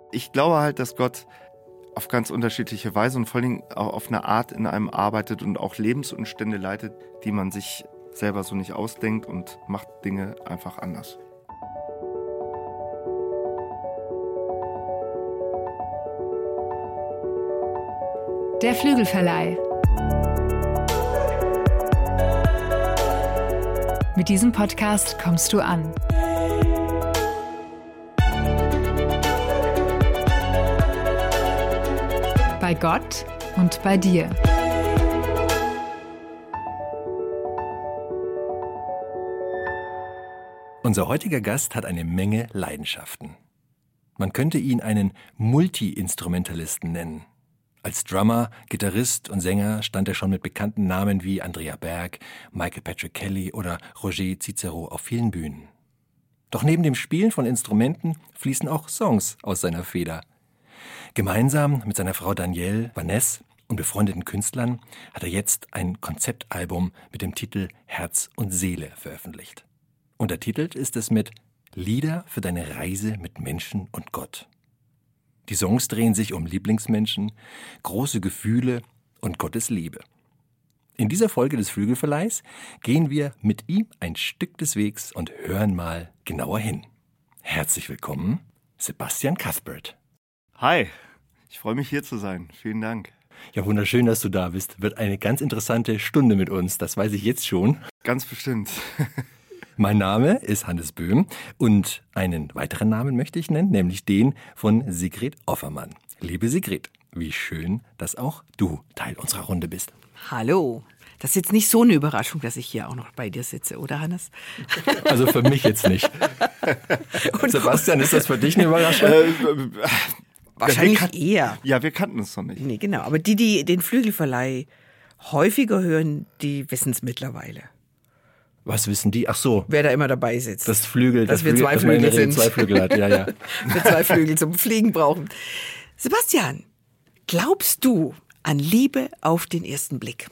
Ich glaube halt, dass Gott auf ganz unterschiedliche Weise und vor allem auch auf eine Art in einem arbeitet und auch Lebensumstände leitet, die man sich selber so nicht ausdenkt und macht Dinge einfach anders. Der Flügelverleih. Mit diesem Podcast kommst du an. Bei Gott und bei dir. Unser heutiger Gast hat eine Menge Leidenschaften. Man könnte ihn einen Multi-Instrumentalisten nennen. Als Drummer, Gitarrist und Sänger stand er schon mit bekannten Namen wie Andrea Berg, Michael Patrick Kelly oder Roger Cicero auf vielen Bühnen. Doch neben dem Spielen von Instrumenten fließen auch Songs aus seiner Feder. Gemeinsam mit seiner Frau Danielle Vaness und befreundeten Künstlern hat er jetzt ein Konzeptalbum mit dem Titel Herz und Seele veröffentlicht. Untertitelt ist es mit Lieder für deine Reise mit Menschen und Gott. Die Songs drehen sich um Lieblingsmenschen, große Gefühle und Gottes Liebe. In dieser Folge des Flügelverleihs gehen wir mit ihm ein Stück des Wegs und hören mal genauer hin. Herzlich willkommen, Sebastian Cuthbert. Hi, ich freue mich hier zu sein. Vielen Dank. Ja, wunderschön, dass du da bist. Wird eine ganz interessante Stunde mit uns, das weiß ich jetzt schon. Ganz bestimmt. Mein Name ist Hannes Böhm und einen weiteren Namen möchte ich nennen, nämlich den von Sigrid Offermann. Liebe Sigrid, wie schön, dass auch du Teil unserer Runde bist. Hallo. Das ist jetzt nicht so eine Überraschung, dass ich hier auch noch bei dir sitze, oder Hannes? Also für mich jetzt nicht. Und Sebastian, ist das für dich eine Überraschung? Wahrscheinlich eher. Ja, wir kannten es noch nicht. Nee, genau. Aber die den Flügelverleih häufiger hören, die wissen es mittlerweile. Was wissen die? Ach so. Wer da immer dabei sitzt. Das Flügel. Dass wir zwei Flügel sind. Zwei Flügel hat, ja, ja. Wir zwei Flügel zum Fliegen brauchen. Sebastian, glaubst du an Liebe auf den ersten Blick?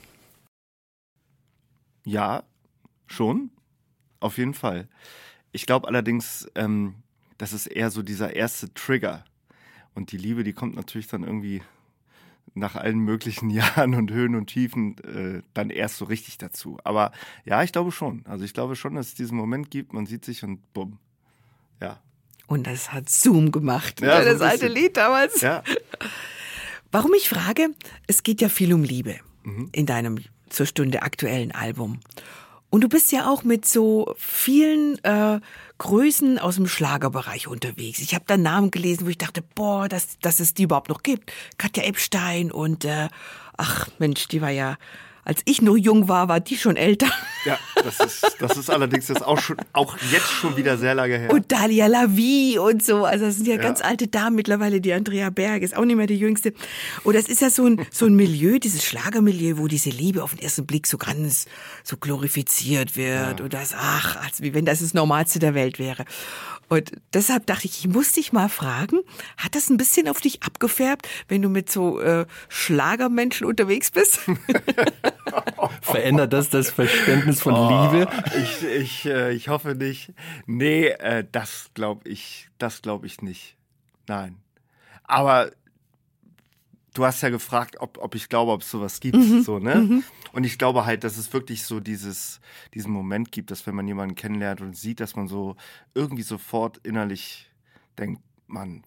Ja, schon. Auf jeden Fall. Ich glaube allerdings, das ist eher so dieser erste Trigger. Und die Liebe, die kommt natürlich dann irgendwie nach allen möglichen Jahren und Höhen und Tiefen dann erst so richtig dazu. Aber ja, ich glaube schon. Also ich glaube schon, dass es diesen Moment gibt, man sieht sich und bumm. Ja. Und das hat Zoom gemacht. Ja, so das alte Lied damals. Ja. Warum ich frage, es geht ja viel um Liebe in deinem zur Stunde aktuellen Album. Und du bist ja auch mit so vielen Größen aus dem Schlagerbereich unterwegs. Ich habe da Namen gelesen, wo ich dachte, boah, dass es die überhaupt noch gibt. Katja Ebstein und ach Mensch, die war ja, als ich noch jung war die schon älter. Ja, das ist allerdings jetzt auch jetzt schon wieder sehr lange her. Und Dalia Lavie und so. Also das sind ja ganz alte Damen mittlerweile. Die Andrea Berg ist auch nicht mehr die Jüngste. Und das ist ja so ein Milieu, dieses Schlagermilieu, wo diese Liebe auf den ersten Blick so ganz so glorifiziert wird. Ja. Und das, als wie wenn das das Normalste der Welt wäre. Und deshalb dachte ich muss dich mal fragen, hat das ein bisschen auf dich abgefärbt, wenn du mit so Schlagermenschen unterwegs bist? Verändert das Verständnis von Liebe? Ich hoffe nicht. Nee, das glaube ich nicht. Nein. Aber du hast ja gefragt, ob ich glaube, ob es sowas gibt. So, ne? Und ich glaube halt, dass es wirklich so diesen Moment gibt, dass wenn man jemanden kennenlernt und sieht, dass man so irgendwie sofort innerlich denkt, Mann,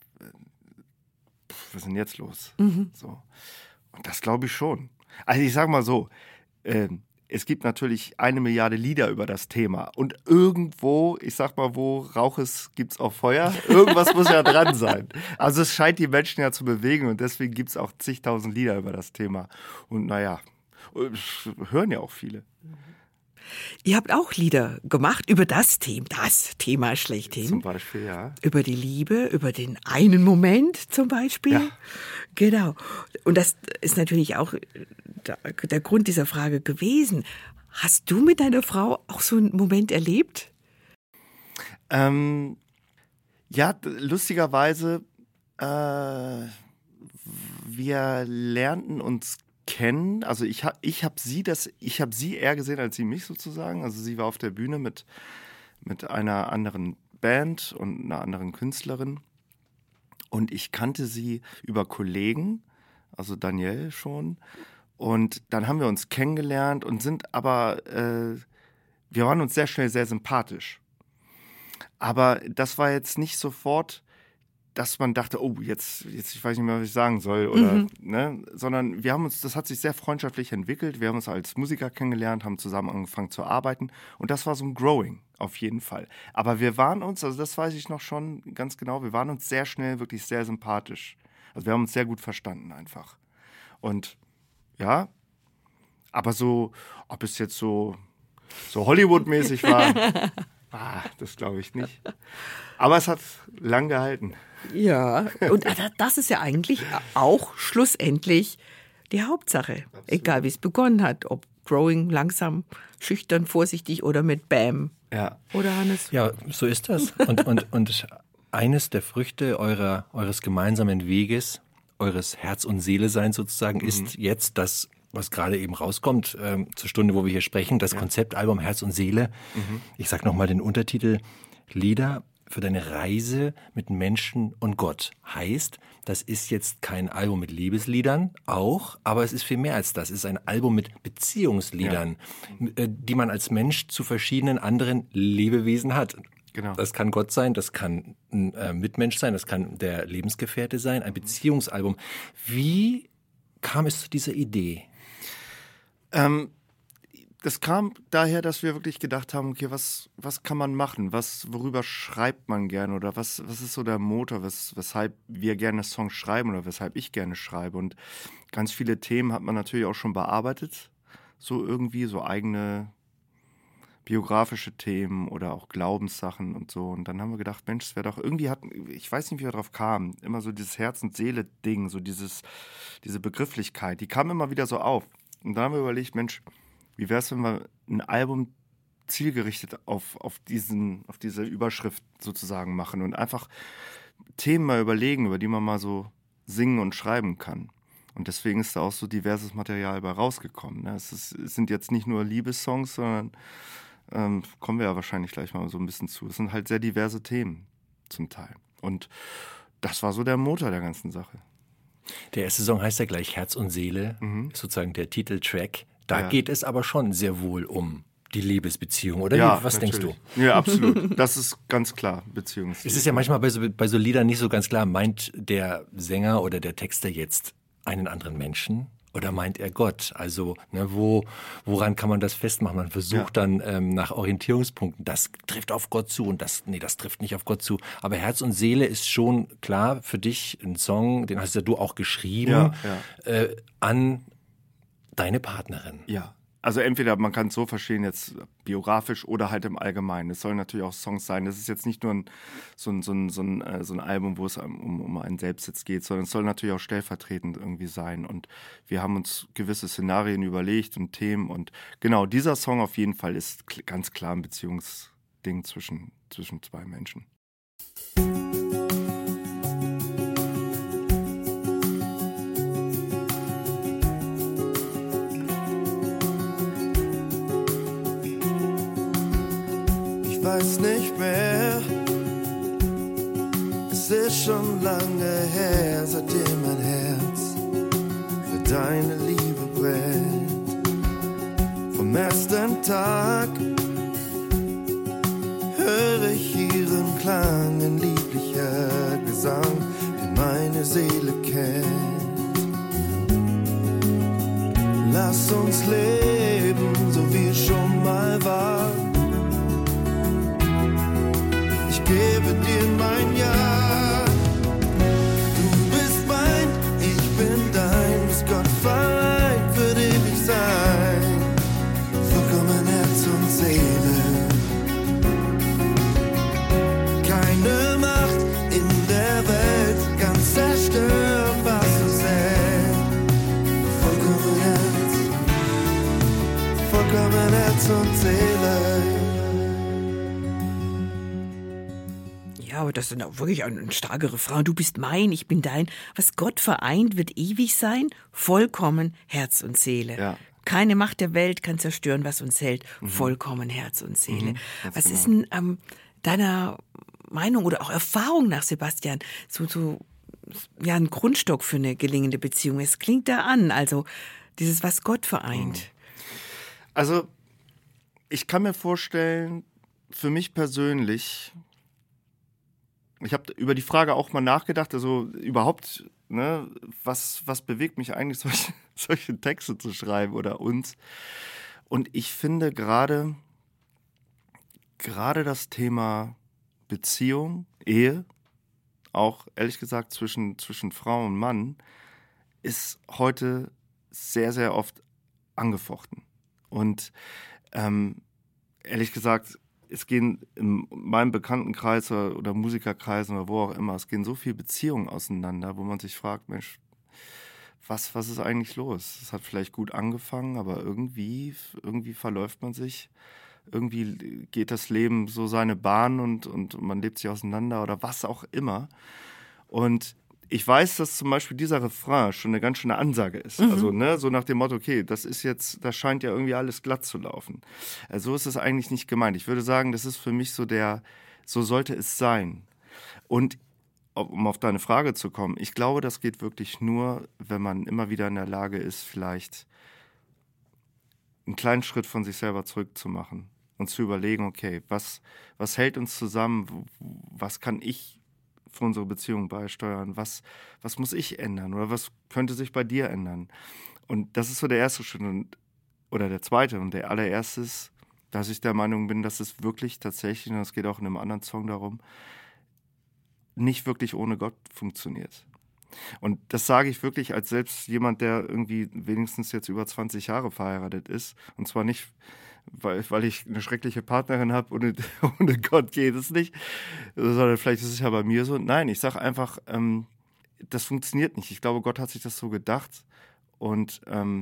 was ist denn jetzt los? So. Und das glaube ich schon. Also ich sag mal so, es gibt natürlich 1 Milliarde Lieder über das Thema. Und irgendwo, ich sag mal, wo Rauch ist, gibt's auch Feuer. Irgendwas muss ja dran sein. Also es scheint die Menschen ja zu bewegen und deswegen gibt's auch zigtausend Lieder über das Thema. Und naja, hören ja auch viele. Ihr habt auch Lieder gemacht über das Thema schlechthin. Zum Beispiel, ja. Über die Liebe, über den einen Moment zum Beispiel. Ja. Genau. Und das ist natürlich auch der Grund dieser Frage gewesen. Hast du mit deiner Frau auch so einen Moment erlebt? Ja, lustigerweise, wir lernten uns kennen. Also ich hab sie eher gesehen als sie mich sozusagen. Also sie war auf der Bühne mit einer anderen Band und einer anderen Künstlerin. Und ich kannte sie über Kollegen, also Danielle schon. Und dann haben wir uns kennengelernt und sind aber, wir waren uns sehr schnell sehr sympathisch. Aber das war jetzt nicht sofort, dass man dachte, oh, jetzt ich weiß nicht mehr, was ich sagen soll. Oder, ne? Sondern das hat sich sehr freundschaftlich entwickelt. Wir haben uns als Musiker kennengelernt, haben zusammen angefangen zu arbeiten. Und das war so ein Growing, auf jeden Fall. Aber wir waren uns, also das weiß ich noch schon ganz genau, wir waren uns sehr schnell wirklich sehr sympathisch. Also wir haben uns sehr gut verstanden einfach. Und ja, aber so, ob es jetzt so Hollywood-mäßig war, das glaube ich nicht. Aber es hat lang gehalten. Ja, und das ist ja eigentlich auch schlussendlich die Hauptsache. Absolut. Egal wie es begonnen hat, ob Growing, langsam, schüchtern, vorsichtig oder mit Bam. Ja. Oder Hannes? Ja, so ist das. Und eines der Früchte eures gemeinsamen Weges, eures Herz- und Seele-Seins sozusagen, ist jetzt das, was gerade eben rauskommt, zur Stunde, wo wir hier sprechen, das Konzeptalbum Herz und Seele. Ich sage nochmal den Untertitel: Lieder für deine Reise mit Menschen und Gott. Heißt, das ist jetzt kein Album mit Liebesliedern, auch, aber es ist viel mehr als das. Es ist ein Album mit Beziehungsliedern, die man als Mensch zu verschiedenen anderen Lebewesen hat. Genau. Das kann Gott sein, das kann ein Mitmensch sein, das kann der Lebensgefährte sein, ein Beziehungsalbum. Wie kam es zu dieser Idee? Das kam daher, dass wir wirklich gedacht haben, okay, was kann man machen? Worüber schreibt man gerne? Oder was ist so der Motor, weshalb wir gerne Songs schreiben oder weshalb ich gerne schreibe? Und ganz viele Themen hat man natürlich auch schon bearbeitet. So irgendwie, so eigene biografische Themen oder auch Glaubenssachen und so. Und dann haben wir gedacht, Mensch, es wäre doch irgendwie, ich weiß nicht, wie wir drauf kamen, immer so dieses Herz- und Seele-Ding, so diese Begrifflichkeit, die kam immer wieder so auf. Und dann haben wir überlegt, Mensch, wie wäre es, wenn wir ein Album zielgerichtet auf diese Überschrift sozusagen machen und einfach Themen mal überlegen, über die man mal so singen und schreiben kann. Und deswegen ist da auch so diverses Material bei rausgekommen. Ne? Es sind jetzt nicht nur Liebessongs, sondern kommen wir ja wahrscheinlich gleich mal so ein bisschen zu. Es sind halt sehr diverse Themen zum Teil. Und das war so der Motor der ganzen Sache. Der erste Song heißt ja gleich Herz und Seele, sozusagen der Titeltrack. Da geht es aber schon sehr wohl um die Liebesbeziehung, oder? Ja, was natürlich. denkst du? Ja, absolut. Das ist ganz klar, Beziehungsliebe. Es ist ja manchmal bei so Liedern nicht so ganz klar, meint der Sänger oder der Texter jetzt einen anderen Menschen oder meint er Gott? Also woran kann man das festmachen? Man versucht dann nach Orientierungspunkten, das trifft auf Gott zu und das trifft nicht auf Gott zu. Aber Herz und Seele ist schon klar für dich ein Song, den hast ja du auch geschrieben, an deine Partnerin. Ja, also entweder man kann es so verstehen, jetzt biografisch oder halt im Allgemeinen. Es sollen natürlich auch Songs sein. Das ist jetzt nicht nur so ein Album, wo es um einen selbst jetzt geht, sondern es soll natürlich auch stellvertretend irgendwie sein. Und wir haben uns gewisse Szenarien überlegt und Themen. Und genau, dieser Song auf jeden Fall ist ganz klar ein Beziehungsding zwischen zwei Menschen. Ich weiß nicht mehr, es ist schon lange her, seitdem mein Herz für deine Liebe brennt. Vom ersten Tag höre ich ihren Klang, ein lieblicher Gesang, den meine Seele kennt. Lass uns leben, so wie es schon mal war. Ich gebe dir mein Ja. Du bist mein, ich bin dein, bis Gott vereint, für ewig sein. Vollkommen Herz und Seele. Keine Macht in der Welt kann zerstören, was du säst. Vollkommen Herz und Seele. Ja, aber das ist dann wirklich ein starker Refrain. Du bist mein, ich bin dein. Was Gott vereint, wird ewig sein. Vollkommen Herz und Seele. Ja. Keine Macht der Welt kann zerstören, was uns hält. Vollkommen Herz und Seele. Was genau. ist denn deiner Meinung oder auch Erfahrung nach, Sebastian, so ein Grundstock für eine gelingende Beziehung. Es klingt da an, also dieses, was Gott vereint. Also, ich kann mir vorstellen, für mich persönlich, ich habe über die Frage auch mal nachgedacht, also überhaupt, ne, was bewegt mich eigentlich, solche Texte zu schreiben oder uns? Und ich finde gerade das Thema Beziehung, Ehe, auch ehrlich gesagt zwischen Frau und Mann, ist heute sehr, sehr oft angefochten. Und ehrlich gesagt, es gehen in meinem Bekanntenkreis oder Musikerkreisen oder wo auch immer, es gehen so viele Beziehungen auseinander, wo man sich fragt, Mensch, was ist eigentlich los? Es hat vielleicht gut angefangen, aber irgendwie verläuft man sich. Irgendwie geht das Leben so seine Bahn und man lebt sich auseinander oder was auch immer. Und ich weiß, dass zum Beispiel dieser Refrain schon eine ganz schöne Ansage ist. Also, ne, so nach dem Motto, okay, das scheint ja irgendwie alles glatt zu laufen. So ist es eigentlich nicht gemeint. Ich würde sagen, das ist für mich so sollte es sein. Und um auf deine Frage zu kommen, ich glaube, das geht wirklich nur, wenn man immer wieder in der Lage ist, vielleicht einen kleinen Schritt von sich selber zurückzumachen und zu überlegen, okay, was hält uns zusammen, was kann ich für unsere Beziehung beisteuern, was muss ich ändern oder was könnte sich bei dir ändern? Und das ist so der erste Schritt oder der zweite und der allererste ist, dass ich der Meinung bin, dass es wirklich tatsächlich, und es geht auch in einem anderen Song darum, nicht wirklich ohne Gott funktioniert. Und das sage ich wirklich als selbst jemand, der irgendwie wenigstens jetzt über 20 Jahre verheiratet ist. Und zwar nicht, weil ich eine schreckliche Partnerin habe und ohne Gott geht es nicht, sondern vielleicht ist es ja bei mir so. Nein, ich sage einfach, das funktioniert nicht. Ich glaube, Gott hat sich das so gedacht und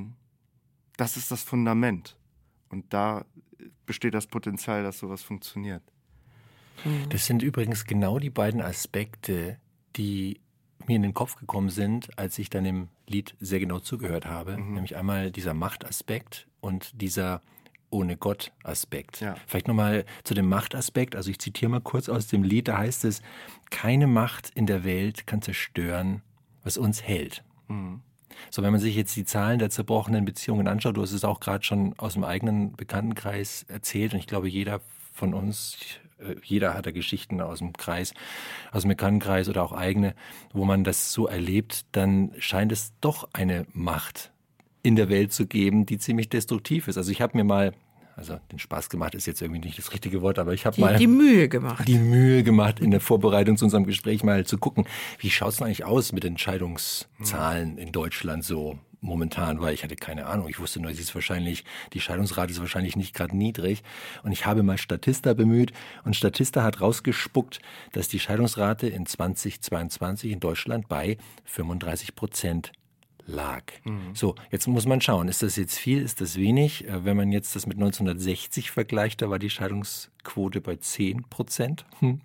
das ist das Fundament. Und da besteht das Potenzial, dass sowas funktioniert. Das sind übrigens genau die beiden Aspekte, die mir in den Kopf gekommen sind, als ich dann im Lied sehr genau zugehört habe. Nämlich einmal dieser Machtaspekt und dieser ohne Gott-Aspekt. Ja. Vielleicht nochmal zu dem Machtaspekt. Also ich zitiere mal kurz aus dem Lied, da heißt es, keine Macht in der Welt kann zerstören, was uns hält. So, wenn man sich jetzt die Zahlen der zerbrochenen Beziehungen anschaut, du hast es auch gerade schon aus dem eigenen Bekanntenkreis erzählt und ich glaube, jeder von uns, jeder hat da Geschichten aus dem Kreis, aus dem Bekanntenkreis oder auch eigene, wo man das so erlebt, dann scheint es doch eine Macht in der Welt zu geben, die ziemlich destruktiv ist. Also ich habe mir mal, also den Spaß gemacht ist jetzt irgendwie nicht das richtige Wort, aber ich habe mal die Mühe gemacht. Die Mühe gemacht, in der Vorbereitung zu unserem Gespräch mal zu gucken, wie schaut es denn eigentlich aus mit den Scheidungszahlen in Deutschland so momentan, weil ich hatte keine Ahnung. Ich wusste nur, die Scheidungsrate ist wahrscheinlich nicht gerade niedrig. Und ich habe mal Statista bemüht und Statista hat rausgespuckt, dass die Scheidungsrate in 2022 in Deutschland bei 35% lag. So, jetzt muss man schauen, ist das jetzt viel, ist das wenig? Wenn man jetzt das mit 1960 vergleicht, da war die Scheidungsquote bei 10%.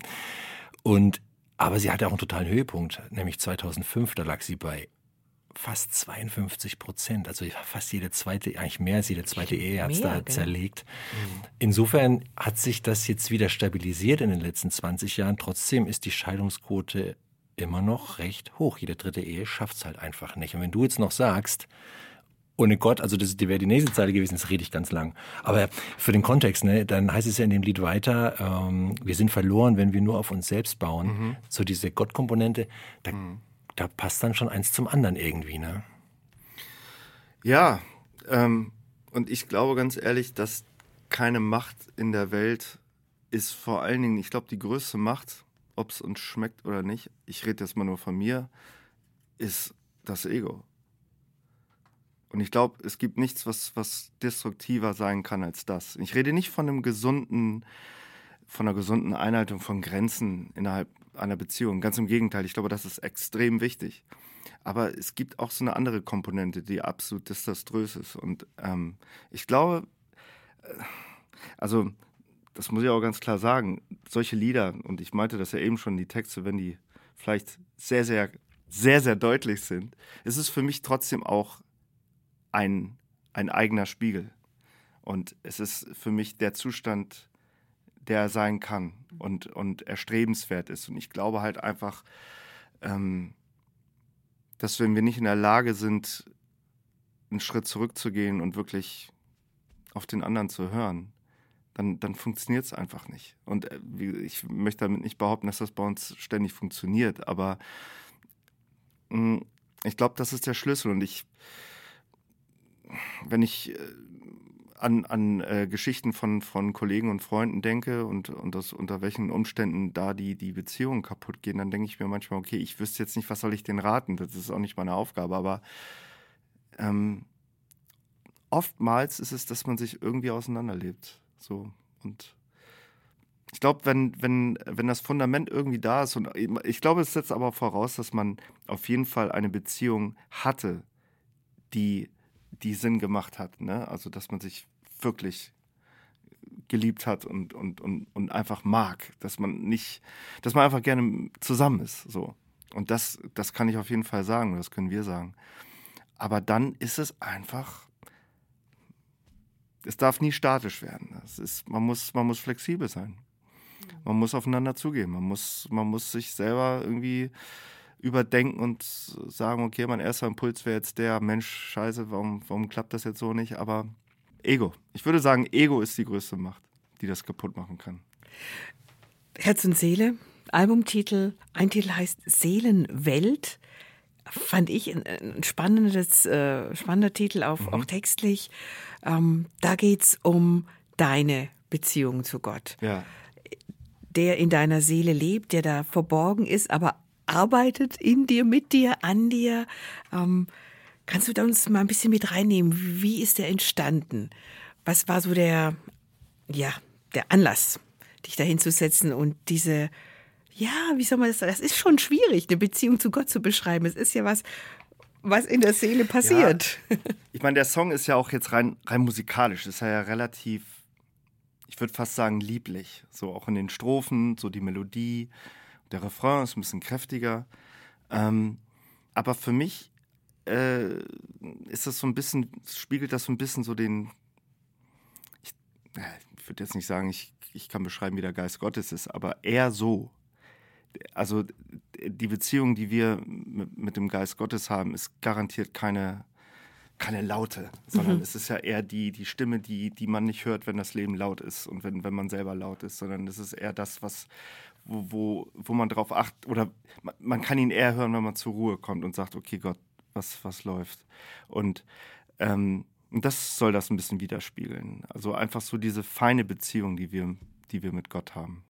Aber sie hatte auch einen totalen Höhepunkt, nämlich 2005, da lag sie bei fast 52%, also fast jede zweite, eigentlich mehr als jede zweite Ehe hat es da zerlegt. Insofern hat sich das jetzt wieder stabilisiert in den letzten 20 Jahren. Trotzdem ist die Scheidungsquote immer noch recht hoch. Jede dritte Ehe schafft es halt einfach nicht. Und wenn du jetzt noch sagst, ohne Gott, also das wäre die nächste Zeile gewesen, das rede ich ganz lang. Aber für den Kontext, ne, dann heißt es ja in dem Lied weiter, wir sind verloren, wenn wir nur auf uns selbst bauen. So diese Gottkomponente, da passt dann schon eins zum anderen irgendwie, ne? Ja, und ich glaube ganz ehrlich, dass keine Macht in der Welt ist vor allen Dingen, ich glaube, die größte Macht, ob es uns schmeckt oder nicht, ich rede jetzt mal nur von mir, ist das Ego. Und ich glaube, es gibt nichts, was destruktiver sein kann als das. Ich rede nicht von einer gesunden Einhaltung von Grenzen innerhalb einer Beziehung. Ganz im Gegenteil, ich glaube, das ist extrem wichtig. Aber es gibt auch so eine andere Komponente, die absolut desaströs ist. Und ich glaube, also das muss ich auch ganz klar sagen, solche Lieder, und ich meinte das ja eben schon, die Texte, wenn die vielleicht sehr, sehr, sehr, sehr deutlich sind, ist es für mich trotzdem auch ein eigener Spiegel. Und es ist für mich der Zustand, der sein kann und erstrebenswert ist. Und ich glaube halt einfach, dass wenn wir nicht in der Lage sind, einen Schritt zurückzugehen und wirklich auf den anderen zu hören, dann funktioniert es einfach nicht. Und ich möchte damit nicht behaupten, dass das bei uns ständig funktioniert, aber ich glaube, das ist der Schlüssel. Und wenn ich an Geschichten von Kollegen und Freunden denke und unter welchen Umständen da die Beziehungen kaputt gehen, dann denke ich mir manchmal, okay, ich wüsste jetzt nicht, was soll ich denen raten, das ist auch nicht meine Aufgabe, aber oftmals ist es, dass man sich irgendwie auseinanderlebt. So. Und ich glaube, wenn das Fundament irgendwie da ist, und ich glaube, es setzt aber voraus, dass man auf jeden Fall eine Beziehung hatte, die Sinn gemacht hat, ne? Also, dass man sich wirklich geliebt hat und einfach mag, dass man einfach gerne zusammen ist, so. Und das kann ich auf jeden Fall sagen, das können wir sagen. Aber dann ist es einfach, es darf nie statisch werden. Man muss flexibel sein. Man muss aufeinander zugehen. Man muss sich selber irgendwie überdenken und sagen, okay, mein erster Impuls wäre jetzt der, Mensch, scheiße, warum klappt das jetzt so nicht? Aber Ego. Ich würde sagen, Ego ist die größte Macht, die das kaputt machen kann. Herz und Seele, Albumtitel. Ein Titel heißt Seelenwelt. Fand ich ein spannender Titel, auch textlich. Da geht's um deine Beziehung zu Gott. Ja. Der in deiner Seele lebt, der da verborgen ist, aber arbeitet in dir, mit dir, an dir. Kannst du da uns mal ein bisschen mit reinnehmen? Wie ist der entstanden? Was war so der Anlass, dich da hinzusetzen und diese, wie soll man das sagen? Das ist schon schwierig, eine Beziehung zu Gott zu beschreiben. Es ist ja was in der Seele passiert. Ja, ich meine, der Song ist ja auch jetzt rein musikalisch. Das ist ja relativ, ich würde fast sagen, lieblich. So auch in den Strophen, so die Melodie. Der Refrain ist ein bisschen kräftiger. Aber für mich ist das so ein bisschen, spiegelt das so ein bisschen so den, ich würde jetzt nicht sagen, ich kann beschreiben, wie der Geist Gottes ist, aber eher so. Also die Beziehung, die wir mit dem Geist Gottes haben, ist garantiert keine Laute, sondern es ist ja eher die Stimme, die man nicht hört, wenn das Leben laut ist und wenn man selber laut ist, sondern es ist eher das, wo man drauf achtet, oder man kann ihn eher hören, wenn man zur Ruhe kommt und sagt, okay Gott, was läuft? Und das soll das ein bisschen widerspiegeln. Also einfach so diese feine Beziehung, die wir mit Gott haben.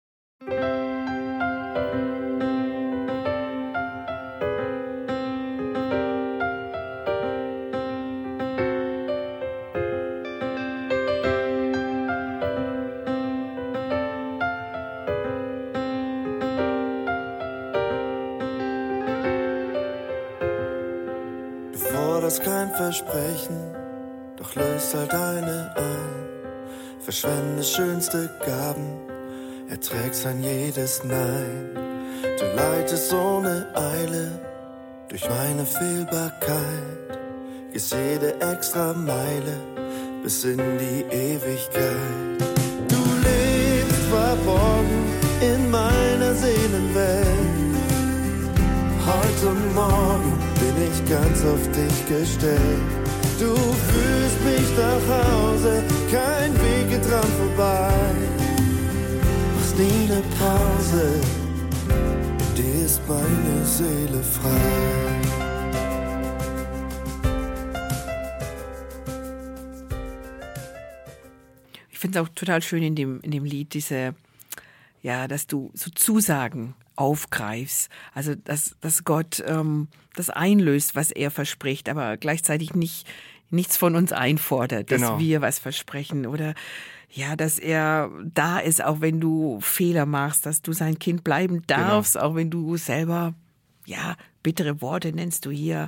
Kein Versprechen, doch löst halt eine ein. Verschwende schönste Gaben, erträgst an jedes Nein. Du leitest ohne Eile durch meine Fehlbarkeit, gehst jede extra Meile bis in die Ewigkeit. Du lebst verborgen in meiner Seelenwelt. Heute und morgen bin ich ganz auf dich gestellt. Du führst mich nach Hause, kein Weg geht dran vorbei. Machst nie eine Pause, in dir ist meine Seele frei. Ich finde es auch total schön in dem Lied, dass du so Zusagen aufgreifst, also dass Gott das einlöst, was er verspricht, aber gleichzeitig nichts von uns einfordert, genau, dass wir was versprechen oder dass er da ist, auch wenn du Fehler machst, dass du sein Kind bleiben darfst, genau, auch wenn du selber bittere Worte nennst du hier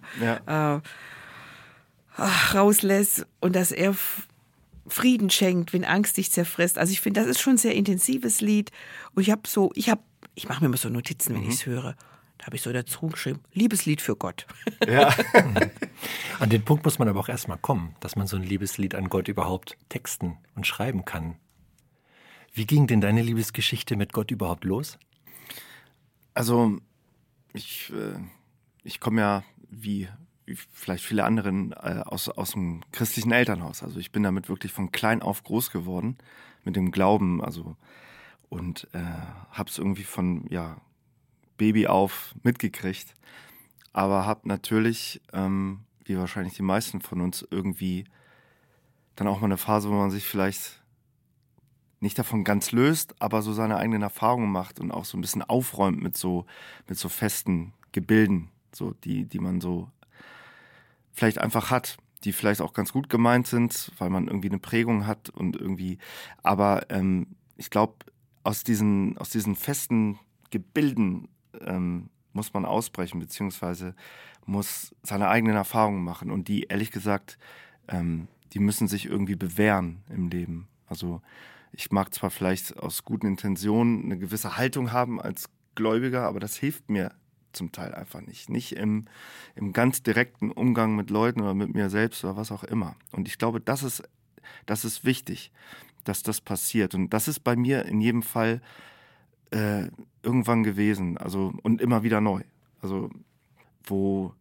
rauslässt und dass er Frieden schenkt, wenn Angst dich zerfrisst. Also ich finde, das ist schon ein sehr intensives Lied und ich mache mir immer so Notizen, wenn ich es höre. Da habe ich so dazu geschrieben, Liebeslied für Gott. Ja. An den Punkt muss man aber auch erstmal kommen, dass man so ein Liebeslied an Gott überhaupt texten und schreiben kann. Wie ging denn deine Liebesgeschichte mit Gott überhaupt los? Also ich komme ja wie vielleicht viele anderen aus dem christlichen Elternhaus. Also ich bin damit wirklich von klein auf groß geworden, mit dem Glauben, also und habe es irgendwie von Baby auf mitgekriegt, aber habe natürlich, wie wahrscheinlich die meisten von uns, irgendwie dann auch mal eine Phase, wo man sich vielleicht nicht davon ganz löst, aber so seine eigenen Erfahrungen macht und auch so ein bisschen aufräumt mit so festen Gebilden, so die man so vielleicht einfach hat, die vielleicht auch ganz gut gemeint sind, weil man irgendwie eine Prägung hat und irgendwie, aber ich glaube, aus diesen festen Gebilden muss man ausbrechen, beziehungsweise muss seine eigenen Erfahrungen machen und die, ehrlich gesagt, die müssen sich irgendwie bewähren im Leben. Also ich mag zwar vielleicht aus guten Intentionen eine gewisse Haltung haben als Gläubiger, aber das hilft mir zum Teil einfach nicht. Nicht im ganz direkten Umgang mit Leuten oder mit mir selbst oder was auch immer. Und ich glaube, das ist wichtig, dass das passiert. Und das ist bei mir in jedem Fall irgendwann gewesen. Also, und immer wieder neu. Also, wo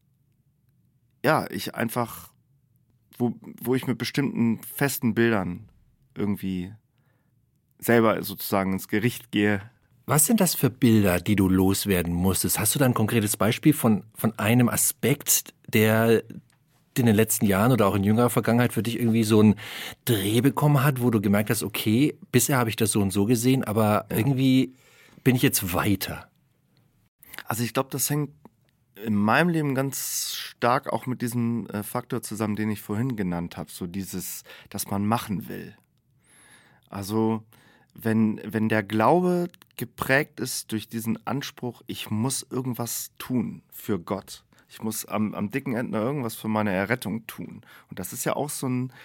ich einfach, wo ich mit bestimmten festen Bildern irgendwie selber sozusagen ins Gericht gehe. Was sind das für Bilder, die du loswerden musstest? Hast du da ein konkretes Beispiel von einem Aspekt, der in den letzten Jahren oder auch in jüngerer Vergangenheit für dich irgendwie so einen Dreh bekommen hat, wo du gemerkt hast, okay, bisher habe ich das so und so gesehen, aber irgendwie bin ich jetzt weiter? Also ich glaube, das hängt in meinem Leben ganz stark auch mit diesem Faktor zusammen, den ich vorhin genannt habe, so dieses, dass man machen will. Also wenn der Glaube geprägt ist durch diesen Anspruch, ich muss irgendwas tun für Gott. Ich muss am dicken Ende irgendwas für meine Errettung tun. Und das ist ja auch so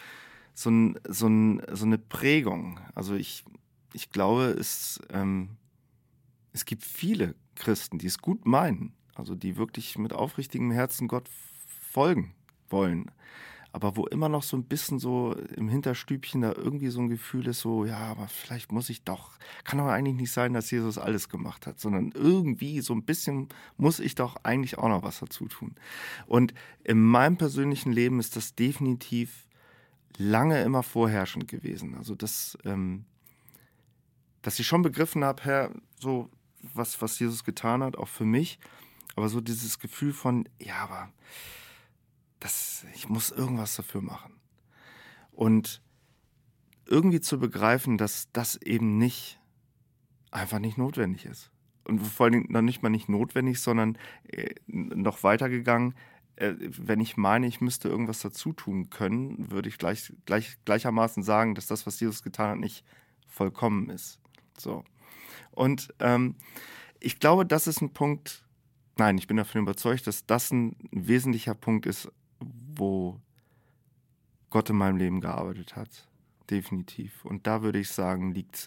eine Prägung. Also ich glaube, es gibt viele Christen, die es gut meinen, also die wirklich mit aufrichtigem Herzen Gott folgen wollen. Aber wo immer noch so ein bisschen so im Hinterstübchen da irgendwie so ein Gefühl ist, so, ja, aber vielleicht muss ich doch, kann doch eigentlich nicht sein, dass Jesus alles gemacht hat, sondern irgendwie so ein bisschen muss ich doch eigentlich auch noch was dazu tun. Und in meinem persönlichen Leben ist das definitiv lange immer vorherrschend gewesen. Also dass ich schon begriffen habe, Herr, so was Jesus getan hat, auch für mich, aber so dieses Gefühl von, ja, aber ich muss irgendwas dafür machen. Und irgendwie zu begreifen, dass das eben einfach nicht notwendig ist. Und vor allem noch nicht mal nicht notwendig, sondern noch weitergegangen, wenn ich meine, ich müsste irgendwas dazu tun können, würde ich gleichermaßen sagen, dass das, was Jesus getan hat, nicht vollkommen ist. So. Und ich glaube, das ist ein Punkt, ich bin davon überzeugt, dass das ein wesentlicher Punkt ist, wo Gott in meinem Leben gearbeitet hat. Definitiv. Und da würde ich sagen, liegt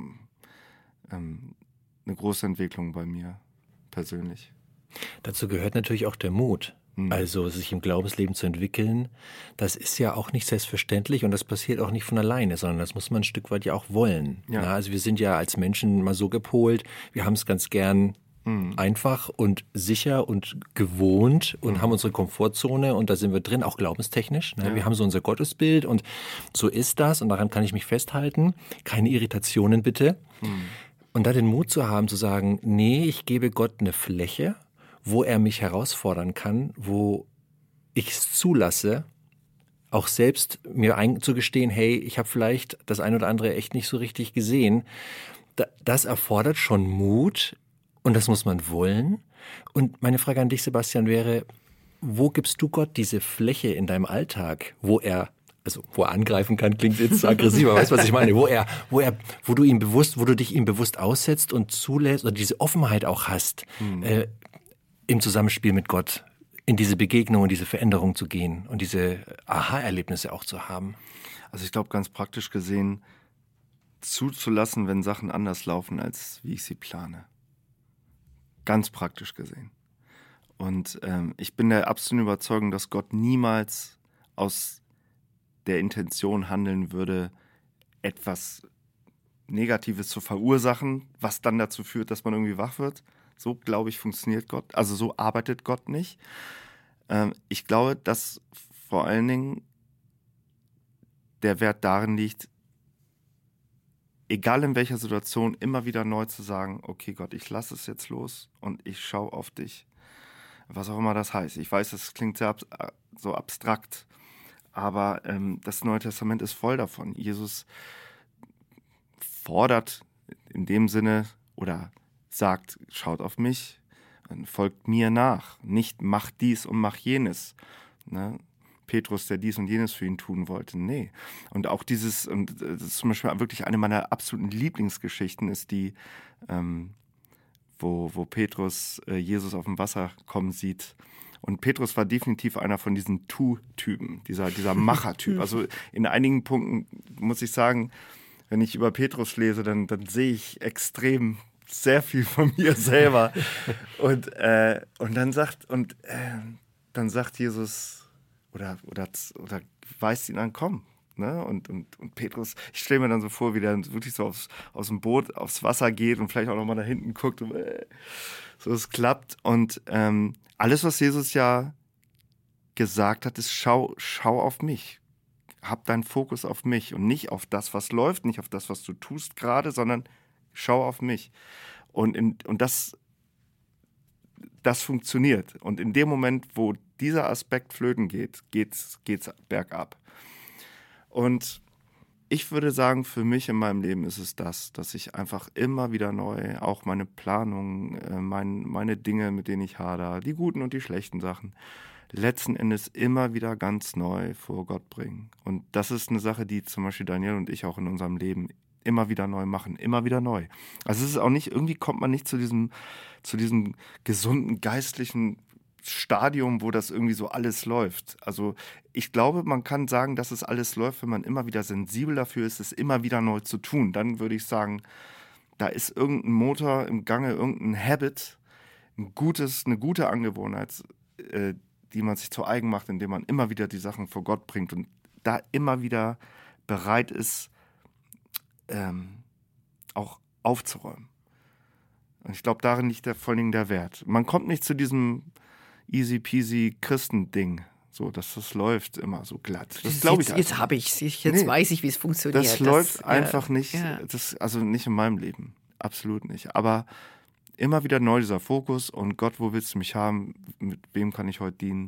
eine große Entwicklung bei mir persönlich. Dazu gehört natürlich auch der Mut. Also sich im Glaubensleben zu entwickeln, das ist ja auch nicht selbstverständlich und das passiert auch nicht von alleine, sondern das muss man ein Stück weit ja auch wollen. Ja. Also wir sind ja als Menschen mal so gepolt, wir haben es ganz gern einfach und sicher und gewohnt und haben unsere Komfortzone und da sind wir drin, auch glaubenstechnisch. Ne? Ja. Wir haben so unser Gottesbild und so ist das und daran kann ich mich festhalten. Keine Irritationen bitte. Und da den Mut zu haben, zu sagen, nee, ich gebe Gott eine Fläche, wo er mich herausfordern kann, wo ich es zulasse, auch selbst mir einzugestehen, hey, ich habe vielleicht das ein oder andere echt nicht so richtig gesehen. Das erfordert schon Mut und das muss man wollen. Und meine Frage an dich, Sebastian, wäre, wo gibst du Gott diese Fläche in deinem Alltag, wo er angreifen kann, klingt jetzt so aggressiv, aber weißt du, was ich meine? Wo du dich ihm bewusst aussetzt und zulässt oder diese Offenheit auch hast, im Zusammenspiel mit Gott in diese Begegnung und diese Veränderung zu gehen und diese Aha-Erlebnisse auch zu haben. Also ich glaube, ganz praktisch gesehen, zuzulassen, wenn Sachen anders laufen, als wie ich sie plane. Ganz praktisch gesehen. Und ich bin der absoluten Überzeugung, dass Gott niemals aus der Intention handeln würde, etwas Negatives zu verursachen, was dann dazu führt, dass man irgendwie wach wird. So, glaube ich, funktioniert Gott. Also so arbeitet Gott nicht. Ich glaube, dass vor allen Dingen der Wert darin liegt, egal in welcher Situation, immer wieder neu zu sagen, okay Gott, ich lasse es jetzt los und ich schaue auf dich. Was auch immer das heißt. Ich weiß, das klingt sehr so abstrakt, aber das Neue Testament ist voll davon. Jesus fordert in dem Sinne oder sagt, schaut auf mich, folgt mir nach. Nicht mach dies und mach jenes. Ne? Petrus, der dies und jenes für ihn tun wollte. Nee. Und auch dieses, und das ist zum Beispiel wirklich eine meiner absoluten Lieblingsgeschichten, ist die, wo Petrus Jesus auf dem Wasser kommen sieht. Und Petrus war definitiv einer von diesen Tu-Typen, dieser Macher-Typ. Also in einigen Punkten muss ich sagen, wenn ich über Petrus lese, dann sehe ich extrem sehr viel von mir selber. Und dann sagt Jesus oder weist ihn an, komm. Ne? Und Petrus, ich stelle mir dann so vor, wie der wirklich so aus dem Boot aufs Wasser geht und vielleicht auch nochmal nach hinten guckt und so es klappt. Und alles, was Jesus ja gesagt hat, ist, schau auf mich. Hab deinen Fokus auf mich und nicht auf das, was läuft, nicht auf das, was du tust gerade, sondern schau auf mich. Und das funktioniert. Und in dem Moment, wo dieser Aspekt flöten geht, geht's bergab. Und ich würde sagen, für mich in meinem Leben ist es das, dass ich einfach immer wieder neu, auch meine Planungen, meine Dinge, mit denen ich hadere, die guten und die schlechten Sachen, letzten Endes immer wieder ganz neu vor Gott bringen. Und das ist eine Sache, die zum Beispiel Daniel und ich auch in unserem Leben immer wieder neu machen, immer wieder neu. Also es ist auch nicht, irgendwie kommt man nicht zu diesem gesunden geistlichen Stadium, wo das irgendwie so alles läuft. Also ich glaube, man kann sagen, dass es alles läuft, wenn man immer wieder sensibel dafür ist, es immer wieder neu zu tun. Dann würde ich sagen, da ist irgendein Motor im Gange, irgendein Habit, eine gute Angewohnheit, die man sich zu eigen macht, indem man immer wieder die Sachen vor Gott bringt und da immer wieder bereit ist, auch aufzuräumen. Und ich glaube, darin liegt vor allen Dingen der Wert. Man kommt nicht zu diesem easy peasy Christen-Ding, so, dass das läuft immer so glatt. Das glaube ich jetzt habe ich es, jetzt weiß ich, wie es funktioniert. Das läuft einfach nicht, also nicht in meinem Leben, absolut nicht. Aber immer wieder neu dieser Fokus und Gott, wo willst du mich haben? Mit wem kann ich heute dienen?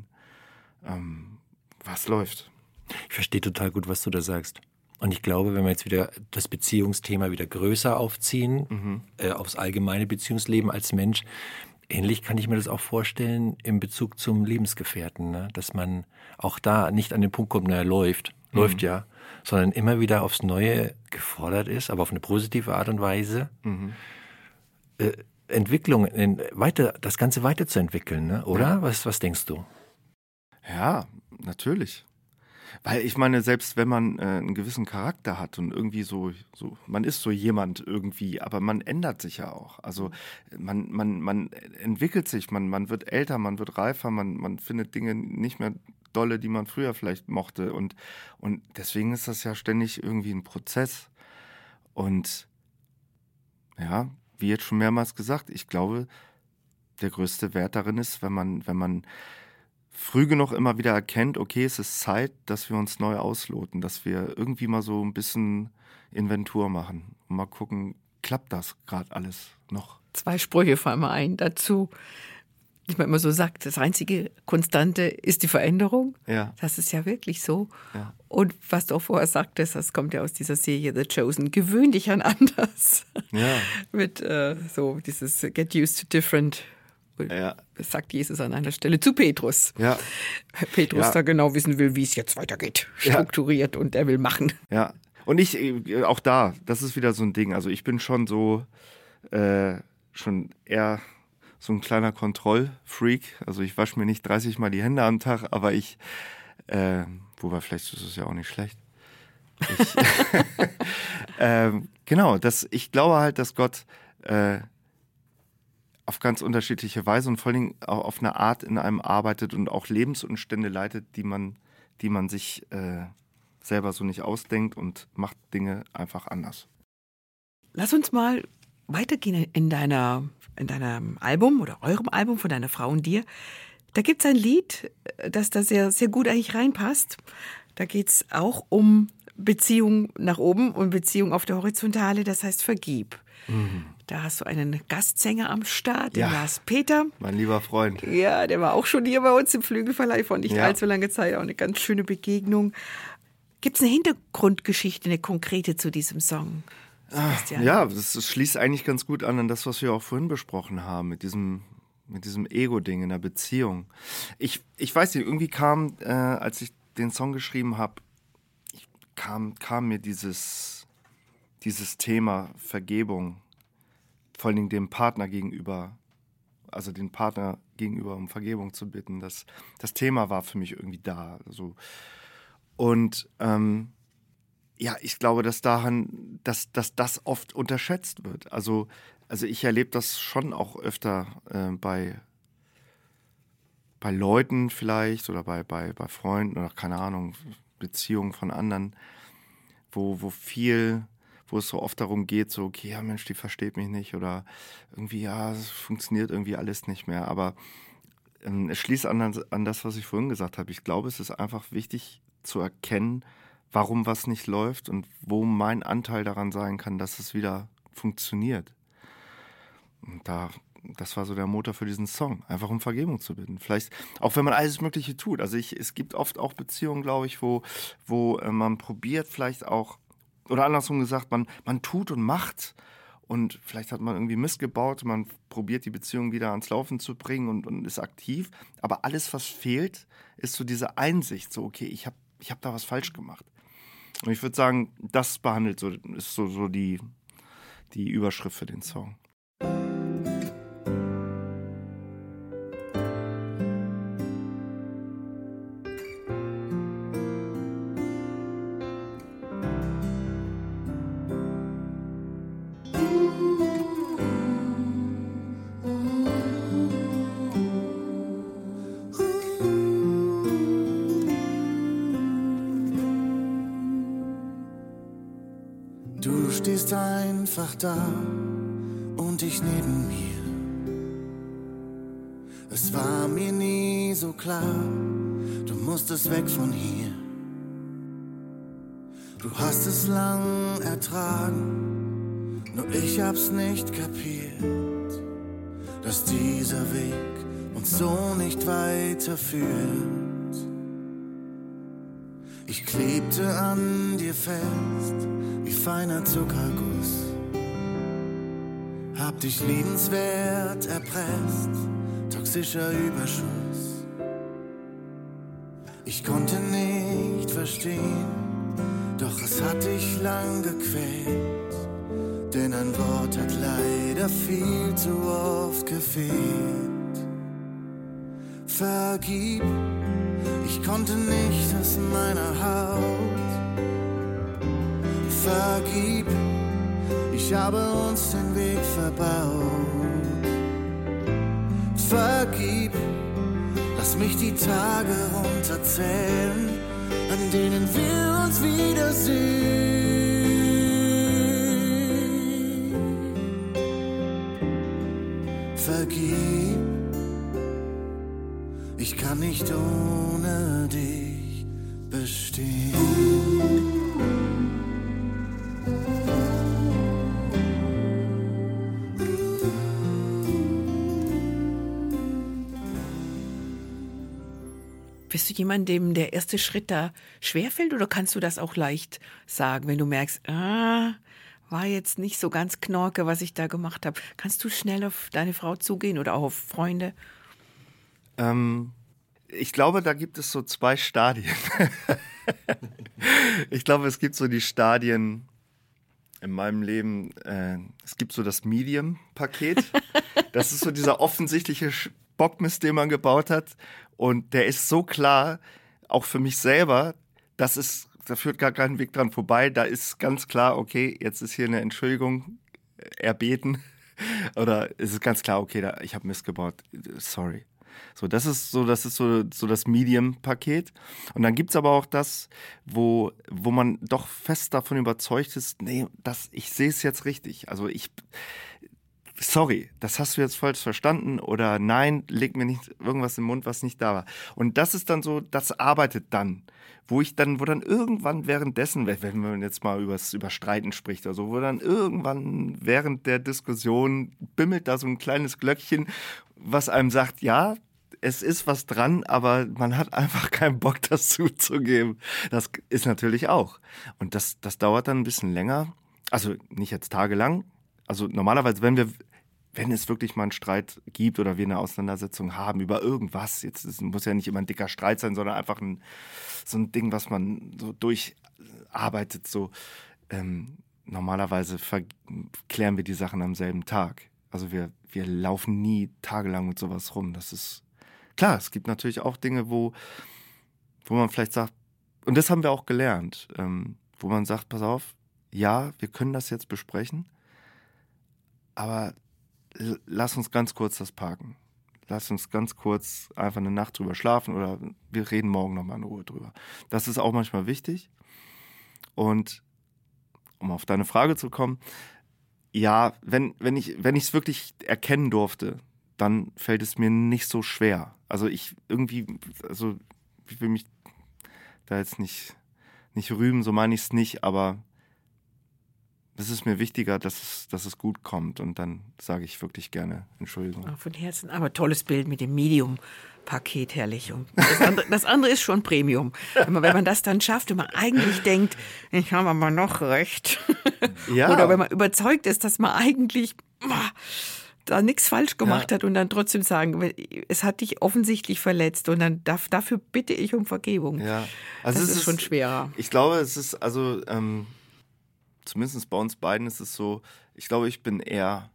Was läuft? Ich verstehe total gut, was du da sagst. Und ich glaube, wenn wir jetzt wieder das Beziehungsthema wieder größer aufziehen, aufs allgemeine Beziehungsleben als Mensch, ähnlich kann ich mir das auch vorstellen im Bezug zum Lebensgefährten, ne? Dass man auch da nicht an den Punkt kommt, läuft ja, sondern immer wieder aufs Neue gefordert ist, aber auf eine positive Art und Weise, Entwicklung, das Ganze weiterzuentwickeln, ne? Oder? Ja. Was denkst du? Ja, natürlich. Weil ich meine, selbst wenn man einen gewissen Charakter hat und irgendwie so, man ist so jemand irgendwie, aber man ändert sich ja auch. Also man entwickelt sich, man wird älter, man wird reifer, man findet Dinge nicht mehr dolle, die man früher vielleicht mochte. Und deswegen ist das ja ständig irgendwie ein Prozess. Und ja, wie jetzt schon mehrmals gesagt, ich glaube, der größte Wert darin ist, wenn man früh genug immer wieder erkennt, okay, es ist Zeit, dass wir uns neu ausloten, dass wir irgendwie mal so ein bisschen Inventur machen und mal gucken, klappt das gerade alles noch? 2 Sprüche fallen mir ein dazu, die man immer so sagt, das einzige Konstante ist die Veränderung. Ja. Das ist ja wirklich so. Ja. Und was du auch vorher sagtest, das kommt ja aus dieser Serie The Chosen, gewöhn dich an anders. Ja. Mit so dieses Get used to different. Ja. Das sagt Jesus an einer Stelle zu Petrus. Ja. Petrus da genau wissen will, wie es jetzt weitergeht. Strukturiert und er will machen. Ja. Und ich, auch da, das ist wieder so ein Ding. Also ich bin schon so, schon eher so ein kleiner Kontrollfreak. Also ich wasche mir nicht 30 Mal die Hände am Tag, aber wobei vielleicht ist es ja auch nicht schlecht. Genau, ich glaube halt, dass Gott auf ganz unterschiedliche Weise und vor allen Dingen auch auf eine Art in einem arbeitet und auch Lebensumstände leitet, die man sich selber so nicht ausdenkt und macht Dinge einfach anders. Lass uns mal weitergehen in deinem Album oder eurem Album von deiner Frau und dir. Da gibt es ein Lied, das da sehr, sehr gut eigentlich reinpasst. Da geht es auch um Beziehung nach oben und Beziehung auf der Horizontale, das heißt Vergib. Da hast du einen Gastsänger am Start, den Ja. Lars Peter. Mein lieber Freund. Ja, der war auch schon hier bei uns im Flügelverleih vor nicht allzu langer Zeit. Auch eine ganz schöne Begegnung. Gibt es eine Hintergrundgeschichte, eine konkrete zu diesem Song? Sebastian? Ja, das schließt eigentlich ganz gut an das, was wir auch vorhin besprochen haben, mit diesem Ego-Ding in der Beziehung. Ich weiß nicht, irgendwie kam, als ich den Song geschrieben habe, kam mir dieses Thema Vergebung, vor allen Dingen dem Partner gegenüber, also den Partner gegenüber um Vergebung zu bitten. Das Thema war für mich irgendwie da. Also. Und ich glaube, dass das oft unterschätzt wird. Also ich erlebe das schon auch öfter bei Leuten vielleicht oder bei Freunden oder keine Ahnung, Beziehungen von anderen, wo es so oft darum geht, so, okay, ja Mensch, die versteht mich nicht oder irgendwie, ja, es funktioniert irgendwie alles nicht mehr. Aber es schließt an das, was ich vorhin gesagt habe. Ich glaube, es ist einfach wichtig zu erkennen, warum was nicht läuft und wo mein Anteil daran sein kann, dass es wieder funktioniert. Und das war so der Motor für diesen Song, einfach um Vergebung zu bitten. Vielleicht, auch wenn man alles Mögliche tut. Also es gibt oft auch Beziehungen, glaube ich, wo man probiert vielleicht auch, oder andersrum gesagt, man tut und macht und vielleicht hat man irgendwie Mist gebaut, man probiert die Beziehung wieder ans Laufen zu bringen und ist aktiv. Aber alles, was fehlt, ist so diese Einsicht, so okay, ich hab da was falsch gemacht. Und ich würde sagen, das ist so die Überschrift für den Song. Du stehst einfach da und ich neben mir. Es war mir nie so klar, du musstest weg von hier. Du hast es lang ertragen, nur ich hab's nicht kapiert, dass dieser Weg uns so nicht weiterführt. Ich klebte an dir fest, wie feiner Zuckerguss. Hab dich liebenswert erpresst, toxischer Überschuss. Ich konnte nicht verstehen, doch es hat dich lang gequält. Denn ein Wort hat leider viel zu oft gefehlt. Vergib, ich konnte nicht aus meiner Haut. Vergib, ich habe uns den Weg verbaut. Vergib, lass mich die Tage runterzählen, an denen wir uns wiedersehen. Vergib, ich kann nicht ohne dich bestehen. Bist du jemand, dem der erste Schritt da schwerfällt oder kannst du das auch leicht sagen, wenn du merkst, war jetzt nicht so ganz knorke, was ich da gemacht habe? Kannst du schnell auf deine Frau zugehen oder auch auf Freunde? Ich glaube, da gibt es so 2 Stadien. Ich glaube, es gibt so die Stadien in meinem Leben. Es gibt so das Medium-Paket. Das ist so dieser offensichtliche Bockmist, den man gebaut hat. Und der ist so klar, auch für mich selber, da führt gar kein Weg dran vorbei. Da ist ganz klar, okay, jetzt ist hier eine Entschuldigung erbeten. Oder es ist ganz klar, okay, ich habe Mist gebaut. Sorry. So, das ist so das Medium-Paket. Und dann gibt es aber auch das, wo man doch fest davon überzeugt ist, nee, ich sehe es jetzt richtig. Also sorry, das hast du jetzt falsch verstanden oder nein, leg mir nicht irgendwas im Mund, was nicht da war. Und das ist dann so, das arbeitet dann. Wo dann irgendwann währenddessen, wenn man jetzt mal über Streiten spricht oder so, wo dann irgendwann während der Diskussion bimmelt da so ein kleines Glöckchen, was einem sagt, ja, es ist was dran, aber man hat einfach keinen Bock, das zuzugeben. Das ist natürlich auch. Und das dauert dann ein bisschen länger. Also nicht jetzt tagelang. Also normalerweise, wenn es wirklich mal einen Streit gibt oder wir eine Auseinandersetzung haben über irgendwas, jetzt es muss ja nicht immer ein dicker Streit sein, sondern einfach so ein Ding, was man so durcharbeitet. So normalerweise klären wir die Sachen am selben Tag. Also wir laufen nie tagelang mit sowas rum. Das ist klar. Es gibt natürlich auch Dinge, wo man vielleicht sagt, und das haben wir auch gelernt, wo man sagt, pass auf, ja, wir können das jetzt besprechen, aber lass uns ganz kurz das parken. Lass uns ganz kurz einfach eine Nacht drüber schlafen oder wir reden morgen nochmal in Ruhe drüber. Das ist auch manchmal wichtig. Und um auf deine Frage zu kommen, ja, wenn ich es wirklich erkennen durfte, dann fällt es mir nicht so schwer. Also ich will mich da jetzt nicht rühmen, so meine ich es nicht, aber es ist mir wichtiger, dass es gut kommt und dann sage ich wirklich gerne Entschuldigung. Von Herzen, aber tolles Bild mit dem Medium-Paket, herrlich. Und das andere ist schon Premium. Wenn man das dann schafft, wenn man eigentlich denkt, ich habe aber noch recht. Ja. Oder wenn man überzeugt ist, dass man eigentlich da nichts falsch gemacht hat und dann trotzdem sagen, es hat dich offensichtlich verletzt und dann dafür bitte ich um Vergebung. Ja. Also das ist schon schwerer. Ich glaube, es ist also zumindest bei uns beiden ist es so, ich glaube, ich bin eher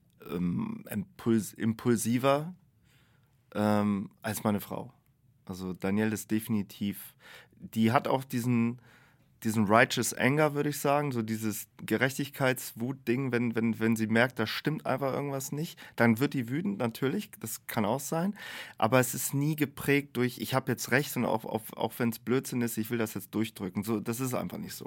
impulsiver als meine Frau. Also Danielle ist definitiv, die hat auch diesen righteous anger, würde ich sagen, so dieses Gerechtigkeitswut-Ding, wenn sie merkt, da stimmt einfach irgendwas nicht, dann wird die wütend, natürlich, das kann auch sein, aber es ist nie geprägt durch, ich habe jetzt recht und auch wenn es Blödsinn ist, ich will das jetzt durchdrücken, so, das ist einfach nicht so.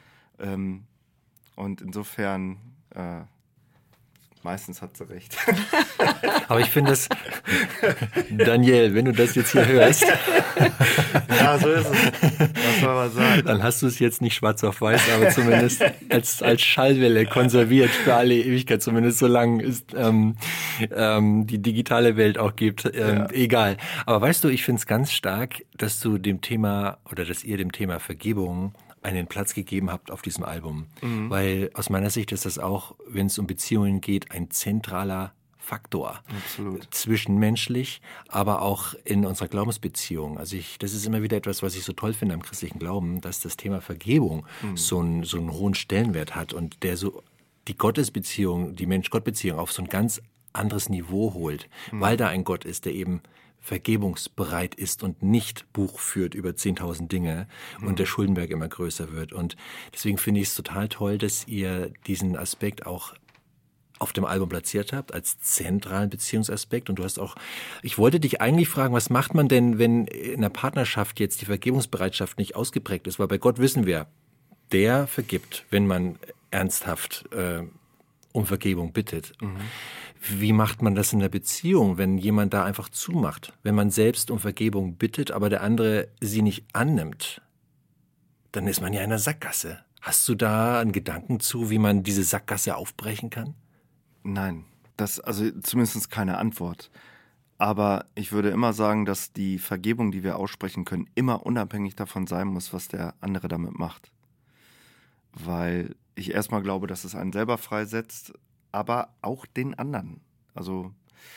Und insofern, meistens hat sie recht. Aber ich finde das, Danielle, wenn du das jetzt hier hörst, ja, so ist es. Was soll man sagen? Dann hast du es jetzt nicht schwarz auf weiß, aber zumindest als Schallwelle konserviert für alle Ewigkeit, zumindest solange es die digitale Welt auch gibt. Egal. Aber weißt du, ich finde es ganz stark, dass ihr dem Thema Vergebung einen Platz gegeben habt auf diesem Album. Weil aus meiner Sicht ist das auch, wenn es um Beziehungen geht, ein zentraler Faktor. Absolut. Zwischenmenschlich, aber auch in unserer Glaubensbeziehung. Also das ist immer wieder etwas, was ich so toll finde am christlichen Glauben, dass das Thema Vergebung so einen hohen Stellenwert hat und der so die Gottesbeziehung, die Mensch-Gott-Beziehung auf so ein ganz anderes Niveau holt, weil da ein Gott ist, der eben vergebungsbereit ist und nicht Buch führt über 10.000 Dinge und der Schuldenberg immer größer wird. Und deswegen finde ich es total toll, dass ihr diesen Aspekt auch auf dem Album platziert habt, als zentralen Beziehungsaspekt. Und du hast auch, ich wollte dich eigentlich fragen, was macht man denn, wenn in einer Partnerschaft jetzt die Vergebungsbereitschaft nicht ausgeprägt ist? Weil bei Gott wissen wir, der vergibt, wenn man ernsthaft um Vergebung bittet. Wie macht man das in der Beziehung, wenn jemand da einfach zumacht? Wenn man selbst um Vergebung bittet, aber der andere sie nicht annimmt, dann ist man ja in einer Sackgasse. Hast du da einen Gedanken zu, wie man diese Sackgasse aufbrechen kann? Nein, also zumindest keine Antwort. Aber ich würde immer sagen, dass die Vergebung, die wir aussprechen können, immer unabhängig davon sein muss, was der andere damit macht. Weil ich erstmal glaube, dass es einen selber freisetzt, aber auch den anderen. Also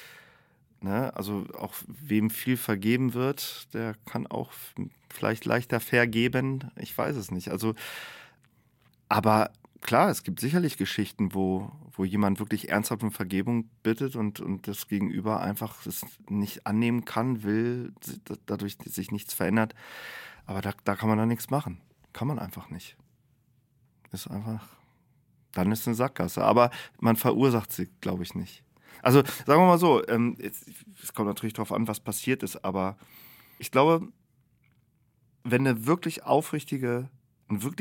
auch wem viel vergeben wird, der kann auch vielleicht leichter vergeben. Ich weiß es nicht. Also, aber klar, es gibt sicherlich Geschichten, wo jemand wirklich ernsthaft um Vergebung bittet und das Gegenüber einfach es nicht annehmen kann, will, dadurch sich nichts verändert. Aber da kann man dann nichts machen. Kann man einfach nicht. Ist einfach, dann ist eine Sackgasse. Aber man verursacht sie, glaube ich, nicht. Also sagen wir mal so, es kommt natürlich darauf an, was passiert ist, aber ich glaube, wenn ein wirklich aufrichtiges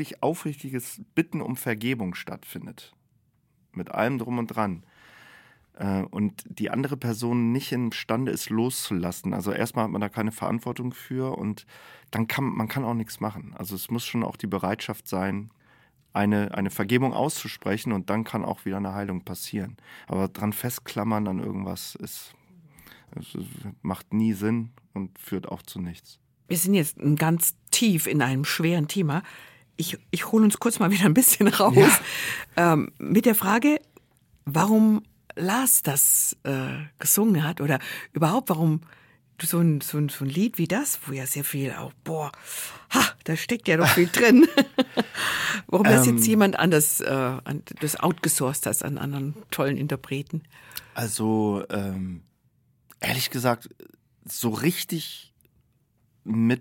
Bitten um Vergebung stattfindet, mit allem drum und dran, und die andere Person nicht imstande ist, loszulassen. Also erstmal hat man da keine Verantwortung für und dann man kann auch nichts machen. Also es muss schon auch die Bereitschaft sein, eine Vergebung auszusprechen und dann kann auch wieder eine Heilung passieren. Aber dran festklammern an irgendwas es macht nie Sinn und führt auch zu nichts. Wir sind jetzt ganz tief in einem schweren Thema. Ich hole uns kurz mal wieder ein bisschen raus. Ja. Mit der Frage, warum Lars das gesungen hat oder überhaupt, warum du so ein Lied wie das, wo ja sehr viel auch, da steckt ja doch viel drin. Warum das jetzt jemand anders das outgesourced hast an anderen tollen Interpreten? Also, ehrlich gesagt, so richtig mit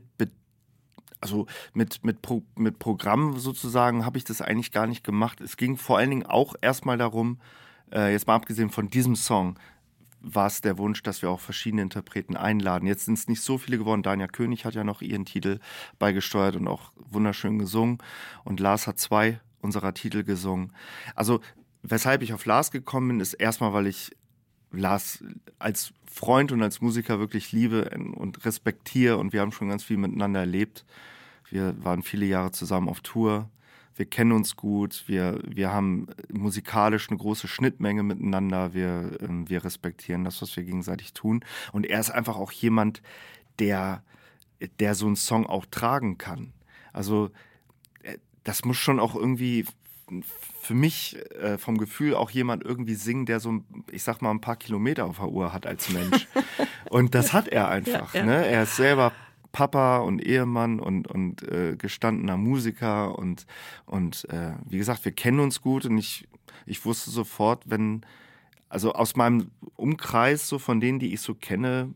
Programm sozusagen habe ich das eigentlich gar nicht gemacht. Es ging vor allen Dingen auch erstmal darum, jetzt mal abgesehen von diesem Song, war es der Wunsch, dass wir auch verschiedene Interpreten einladen. Jetzt sind es nicht so viele geworden. Dania König hat ja noch ihren Titel beigesteuert und auch wunderschön gesungen. Und Lars hat 2 unserer Titel gesungen. Also, weshalb ich auf Lars gekommen bin, ist erstmal, weil ich Lars als Freund und als Musiker wirklich liebe und respektiere. Und wir haben schon ganz viel miteinander erlebt. Wir waren viele Jahre zusammen auf Tour. Wir kennen uns gut, wir haben musikalisch eine große Schnittmenge miteinander, wir respektieren das, was wir gegenseitig tun. Und er ist einfach auch jemand, der so einen Song auch tragen kann. Also das muss schon auch irgendwie für mich vom Gefühl auch jemand irgendwie singen, der so, ich sag mal, ein paar Kilometer auf der Uhr hat als Mensch. Und das hat er einfach. Ja. Ne? Er ist selber Papa und Ehemann und gestandener Musiker und wie gesagt, wir kennen uns gut und ich wusste sofort, also aus meinem Umkreis, so von denen, die ich so kenne,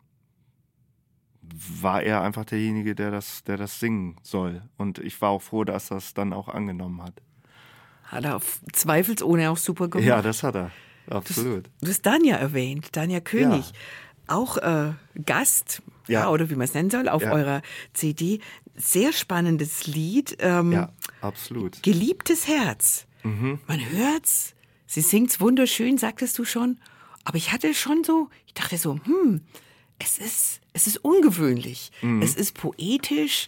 war er einfach derjenige, der das singen soll. Und ich war auch froh, dass er es dann auch angenommen hat. Hat er zweifelsohne auch super gemacht. Ja, das hat er. Absolut. Du hast Dania erwähnt, Dania König. Ja. Auch Gast, oder wie man es nennen soll, auf eurer CD. Sehr spannendes Lied. Ja, absolut. Geliebtes Herz. Mhm. Man hört's, sie singt's wunderschön, sagtest du schon. Aber ich dachte so, es ist ungewöhnlich. Mhm. Es ist poetisch.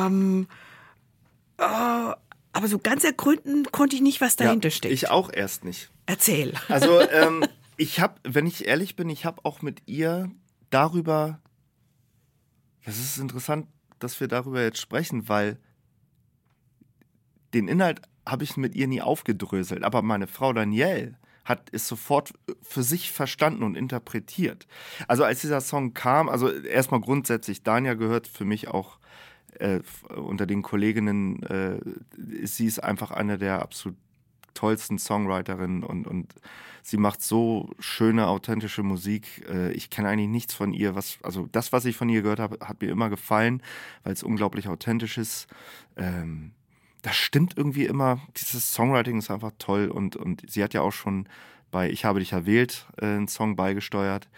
Aber so ganz ergründen konnte ich nicht, was dahinter steckt. Ich auch erst nicht. Erzähl. Also, wenn ich ehrlich bin, ich habe auch mit ihr darüber, das ist interessant, dass wir darüber jetzt sprechen, weil den Inhalt habe ich mit ihr nie aufgedröselt, aber meine Frau Danielle hat es sofort für sich verstanden und interpretiert. Also als dieser Song kam, also erstmal grundsätzlich, Dania gehört für mich auch unter den Kolleginnen, sie ist einfach eine der absolut tollsten Songwriterinnen und sie macht so schöne, authentische Musik. Ich kenne eigentlich nichts von ihr. Also das, was ich von ihr gehört habe, hat mir immer gefallen, weil es unglaublich authentisch ist. Das stimmt irgendwie immer. Dieses Songwriting ist einfach toll und sie hat ja auch schon bei Ich habe dich erwählt einen Song beigesteuert.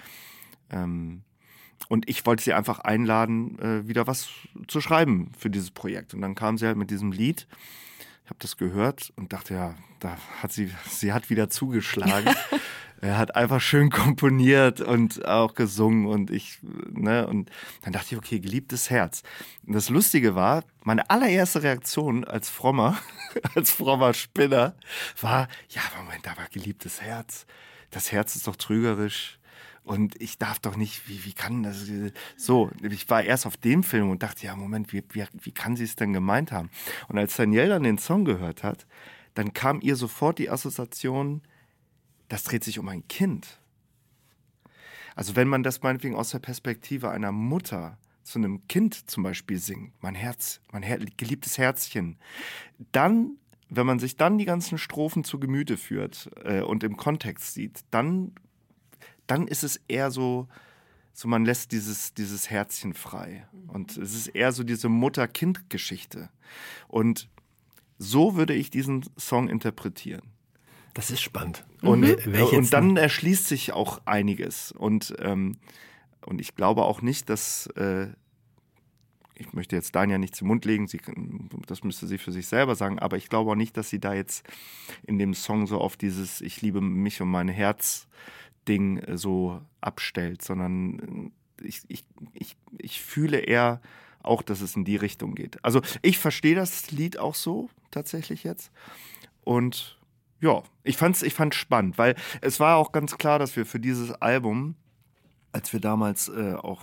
Und ich wollte sie einfach einladen, wieder was zu schreiben für dieses Projekt. Und dann kam sie halt mit diesem Lied. Ich habe das gehört und dachte, ja, sie hat wieder zugeschlagen. Er hat einfach schön komponiert und auch gesungen und und dann dachte ich, okay, geliebtes Herz. Und das Lustige war, meine allererste Reaktion als frommer Spinner war, ja, Moment, da war geliebtes Herz. Das Herz ist doch trügerisch. Und ich darf doch nicht, wie kann das so? Ich war erst auf dem Film und dachte, ja, Moment, wie kann sie es denn gemeint haben? Und als Danielle dann den Song gehört hat, dann kam ihr sofort die Assoziation, das dreht sich um ein Kind. Also wenn man das meinetwegen aus der Perspektive einer Mutter zu einem Kind zum Beispiel singt, mein geliebtes Herzchen, dann, wenn man sich dann die ganzen Strophen zu Gemüte führt und im Kontext sieht, dann ist es eher so man lässt dieses Herzchen frei. Und es ist eher so diese Mutter-Kind-Geschichte. Und so würde ich diesen Song interpretieren. Das ist spannend. Und dann erschließt sich auch einiges. Und ich glaube auch nicht, dass ich möchte jetzt Dania nicht zum Mund legen, das müsste sie für sich selber sagen, aber ich glaube auch nicht, dass sie da jetzt in dem Song so auf dieses Ich liebe mich und mein Herz-Ding so abstellt, sondern ich fühle eher auch, dass es in die Richtung geht. Also ich verstehe das Lied auch so tatsächlich jetzt und ja, ich fand's spannend, weil es war auch ganz klar, dass wir für dieses Album, als wir damals auch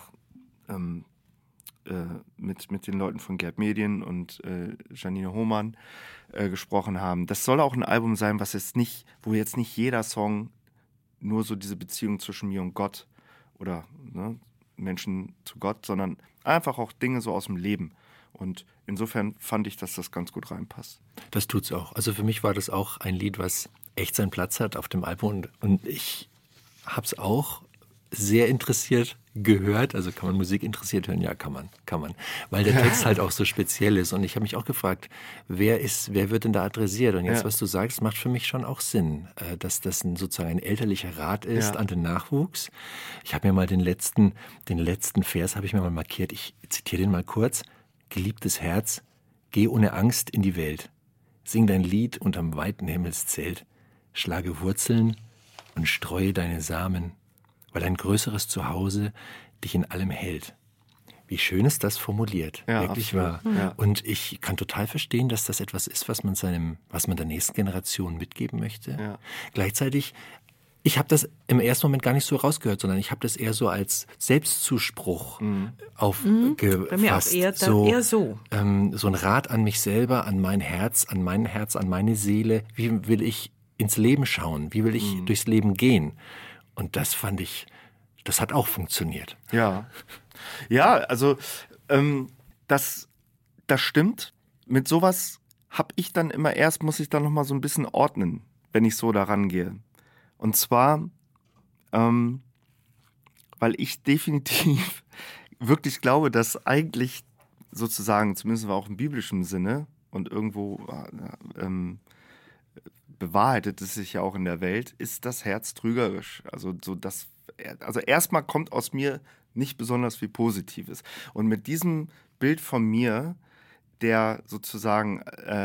mit den Leuten von Gerd Medien und Janine Hohmann gesprochen haben. Das soll auch ein Album sein, wo jetzt nicht jeder Song nur so diese Beziehung zwischen mir und Gott oder Menschen zu Gott, sondern einfach auch Dinge so aus dem Leben. Und insofern fand ich, dass das ganz gut reinpasst. Das tut's auch. Also für mich war das auch ein Lied, was echt seinen Platz hat auf dem Album. Und ich habe es auch sehr interessiert gehört. Also kann man Musik interessiert hören? Ja, kann man. Weil der Text halt auch so speziell ist. Und ich habe mich auch gefragt, wer wird denn da adressiert? Und jetzt, was du sagst, macht für mich schon auch Sinn, dass das sozusagen ein elterlicher Rat ist an den Nachwuchs. Ich habe mir mal den letzten Vers habe ich mir mal markiert. Ich zitiere den mal kurz. Geliebtes Herz, geh ohne Angst in die Welt. Sing dein Lied unterm weiten Himmelszelt. Schlage Wurzeln und streue deine Samen, weil ein größeres Zuhause dich in allem hält. Wie schön ist das formuliert, wirklich wahr. Ja. Und ich kann total verstehen, dass das etwas ist, was man der nächsten Generation mitgeben möchte. Ja. Gleichzeitig, ich habe das im ersten Moment gar nicht so rausgehört, sondern ich habe das eher so als Selbstzuspruch aufgefasst. Bei mir auch eher so. So ein Rat an mich selber, an mein Herz, an meine Seele. Wie will ich ins Leben schauen? Wie will ich durchs Leben gehen? Und das fand ich, das hat auch funktioniert. Ja, also das stimmt. Mit sowas muss ich dann noch mal so ein bisschen ordnen, wenn ich so daran gehe. Und zwar, weil ich definitiv wirklich glaube, dass eigentlich sozusagen, zumindest auch im biblischen Sinne und irgendwo bewahrheitet es sich ja auch in der Welt, ist das Herz trügerisch. Also erstmal kommt aus mir nicht besonders viel Positives. Und mit diesem Bild von mir, der sozusagen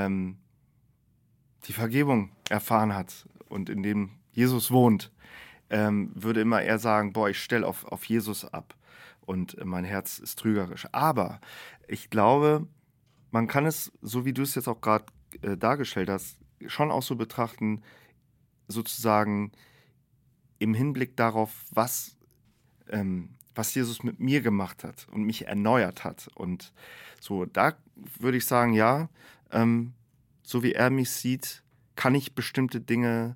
die Vergebung erfahren hat und in dem Jesus wohnt, würde immer eher sagen, ich stelle auf Jesus ab und mein Herz ist trügerisch. Aber ich glaube, man kann es, so wie du es jetzt auch gerade dargestellt hast, schon auch so betrachten, sozusagen im Hinblick darauf, was Jesus mit mir gemacht hat und mich erneuert hat. Und so, da würde ich sagen, ja, so wie er mich sieht, kann ich bestimmte Dinge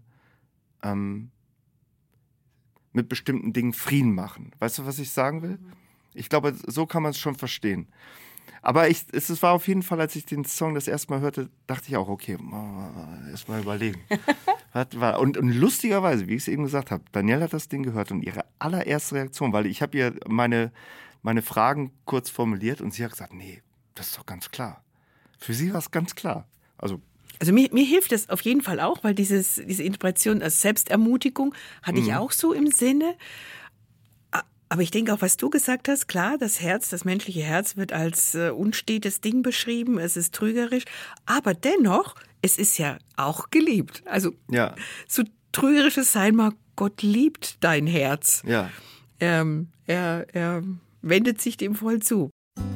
mit bestimmten Dingen Frieden machen. Weißt du, was ich sagen will? Ich glaube, so kann man es schon verstehen. Aber es war auf jeden Fall, als ich den Song das erste Mal hörte, dachte ich auch, okay, erst mal überlegen. Und lustigerweise, wie ich es eben gesagt habe, Danielle hat das Ding gehört und ihre allererste Reaktion, weil ich habe ihr meine Fragen kurz formuliert und sie hat gesagt, nee, das ist doch ganz klar. Für sie war es ganz klar. Also mir hilft das auf jeden Fall auch, weil diese Interpretation als Selbstermutigung hatte ich auch so im Sinne. Aber ich denke auch, was du gesagt hast, klar, das menschliche Herz wird als unstetes Ding beschrieben, es ist trügerisch, aber dennoch, es ist ja auch geliebt. Also so trügerisch es sein mag, Gott liebt dein Herz. Ja. Er wendet sich dem voll zu.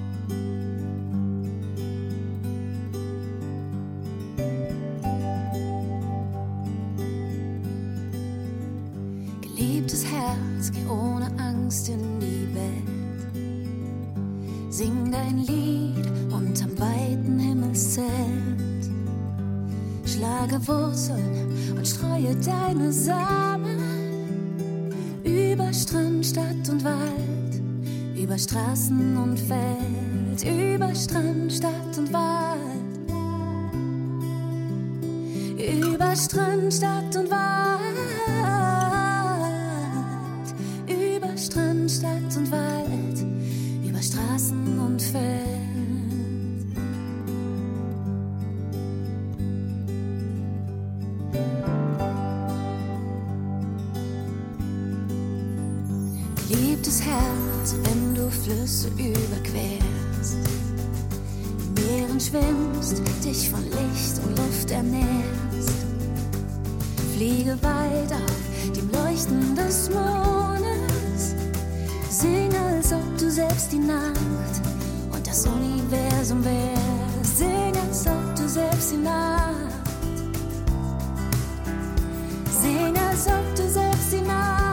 Geliebtes Herz, geh ohne Angst in die Welt. Sing dein Lied unterm weiten Himmelszelt. Schlage Wurzeln und streue deine Samen. Über Strand, Stadt und Wald, über Straßen und Feld. Über Strand, Stadt und Wald. Über Strand, Stadt und Wald. Strand, Stadt und Wald, über Straßen und Feld. Geliebtes Herz, wenn du Flüsse überquerst, in Meeren schwimmst, dich von Licht und Luft ernährst. Fliege weit auf dem Leuchten des Mondes, sing, als ob du selbst die Nacht und das Universum wärst. Sing, als ob du selbst die Nacht. Sing, als ob du selbst die Nacht.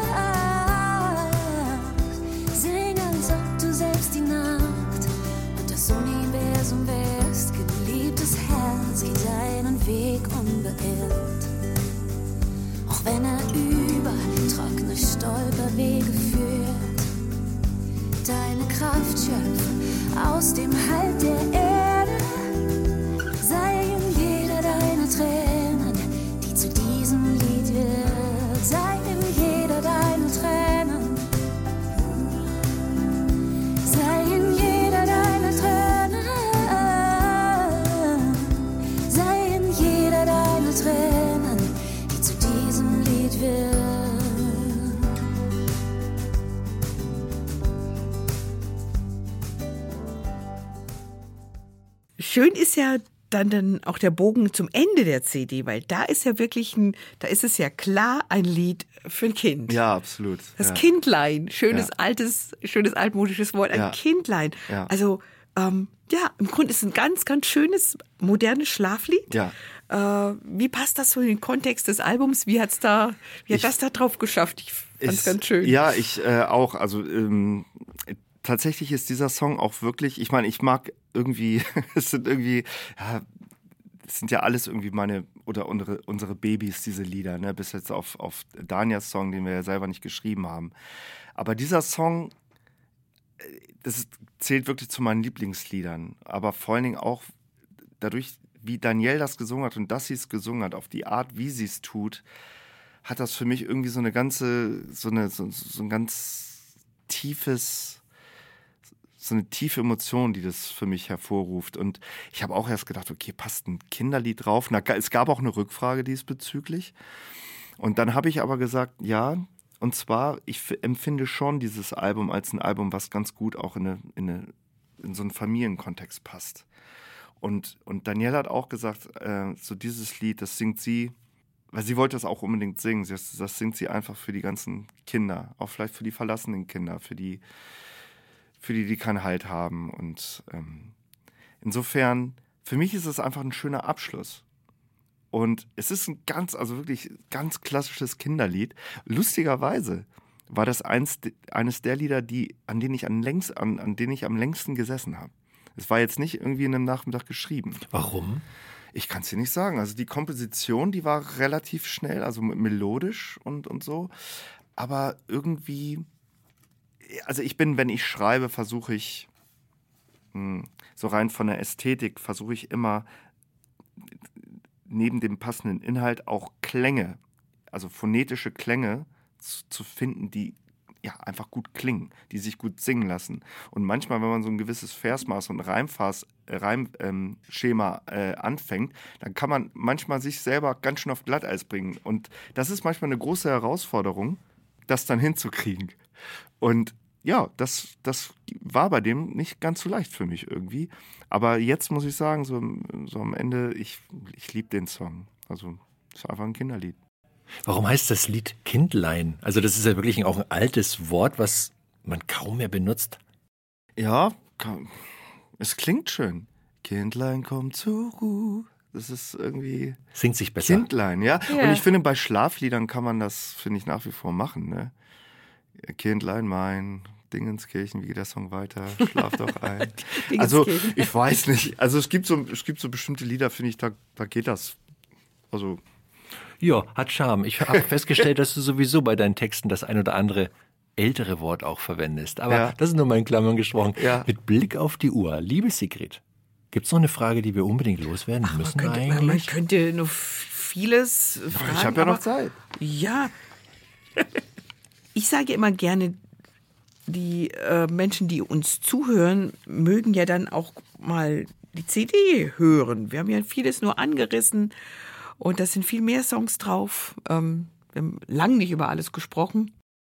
Sing, als ob du selbst die Nacht und das Universum wärst. Geliebtes Herz, geh deinen Weg unbeirrt. Auch wenn er über trockene Stolperwege führt. Deine Kraft schöpfe aus dem Halt der Erde. Sei in jeder deiner Tränen, die zu diesem Lied wird. Sei in jeder deiner Tränen. Sei in jeder deiner Tränen. Sei in jeder deiner Tränen, die zu diesem Lied wird. Schön ist ja dann auch der Bogen zum Ende der CD, weil da ist ja wirklich da ist es ja klar ein Lied für ein Kind. Ja, absolut. Das ja. Kindlein, schönes Ja. altmodisches Wort, ein Ja. Kindlein. Ja. Also ja, im Grunde ist es ein ganz, ganz schönes, modernes Schlaflied. Ja. Wie passt das so in den Kontext des Albums? Wie hat das da drauf geschafft? Ich fand es ganz schön. Ja, ich auch. Also tatsächlich ist dieser Song auch wirklich, ich meine, ich mag irgendwie, es sind ja alles irgendwie meine oder unsere Babys, diese Lieder, ne? Bis jetzt auf Danias Song, den wir ja selber nicht geschrieben haben. Aber dieser Song, zählt wirklich zu meinen Lieblingsliedern. Aber vor allen Dingen auch dadurch, wie Danielle das gesungen hat und dass sie es gesungen hat, auf die Art, wie sie es tut, hat das für mich irgendwie so ein ganz tiefes, so eine tiefe Emotion, die das für mich hervorruft. Und ich habe auch erst gedacht, okay, passt ein Kinderlied drauf? Es gab auch eine Rückfrage diesbezüglich. Und dann habe ich aber gesagt, ja, und zwar, ich empfinde schon dieses Album als ein Album, was ganz gut auch in so einen Familienkontext passt. Und Danielle hat auch gesagt, so dieses Lied, das singt sie, weil sie wollte das auch unbedingt singen. Das singt sie einfach für die ganzen Kinder, auch vielleicht für die verlassenen Kinder, für die keinen Halt haben. Und insofern, für mich ist es einfach ein schöner Abschluss. Und es ist wirklich ganz klassisches Kinderlied. Lustigerweise war das eines der Lieder, an denen ich am längsten gesessen habe. Es war jetzt nicht irgendwie in einem Nachmittag geschrieben. Warum? Ich kann es dir nicht sagen. Also die Komposition, die war relativ schnell, also melodisch und so. Aber irgendwie, also wenn ich schreibe, versuche ich, so rein von der Ästhetik, versuche ich immer neben dem passenden Inhalt auch Klänge, also phonetische Klänge zu finden, die ja einfach gut klingen, die sich gut singen lassen. Und manchmal, wenn man so ein gewisses Versmaß und Reimschema anfängt, dann kann man manchmal sich selber ganz schön auf Glatteis bringen. Und das ist manchmal eine große Herausforderung, das dann hinzukriegen. Und ja, das war bei dem nicht ganz so leicht für mich irgendwie. Aber jetzt muss ich sagen, so am Ende, ich liebe den Song. Also, es ist einfach ein Kinderlied. Warum heißt das Lied Kindlein? Also das ist ja wirklich auch ein altes Wort, was man kaum mehr benutzt. Ja, es klingt schön. Kindlein, komm zur Ruhe. Das ist irgendwie... Singt sich besser. Kindlein, ja. Und ich finde, bei Schlafliedern kann man das, finde ich, nach wie vor machen, ne? Kindlein, mein Dingenskirchen, wie geht der Song weiter? Schlaf doch ein. Also, ich weiß nicht. Also, es gibt so bestimmte Lieder, finde ich, da geht das. Also... Ja, hat Charme. Ich habe festgestellt, dass du sowieso bei deinen Texten das ein oder andere ältere Wort auch verwendest. Aber ja, das ist nur mal in Klammern gesprochen. Ja. Mit Blick auf die Uhr, liebe Sigrid, gibt es noch eine Frage, die wir unbedingt loswerden müssen eigentlich? Man könnte noch vieles fragen. Ich habe ja noch Zeit. Ja. Ich sage immer gerne, die Menschen, die uns zuhören, mögen ja dann auch mal die CD hören. Wir haben ja vieles nur angerissen. Und da sind viel mehr Songs drauf. Wir haben lang nicht über alles gesprochen.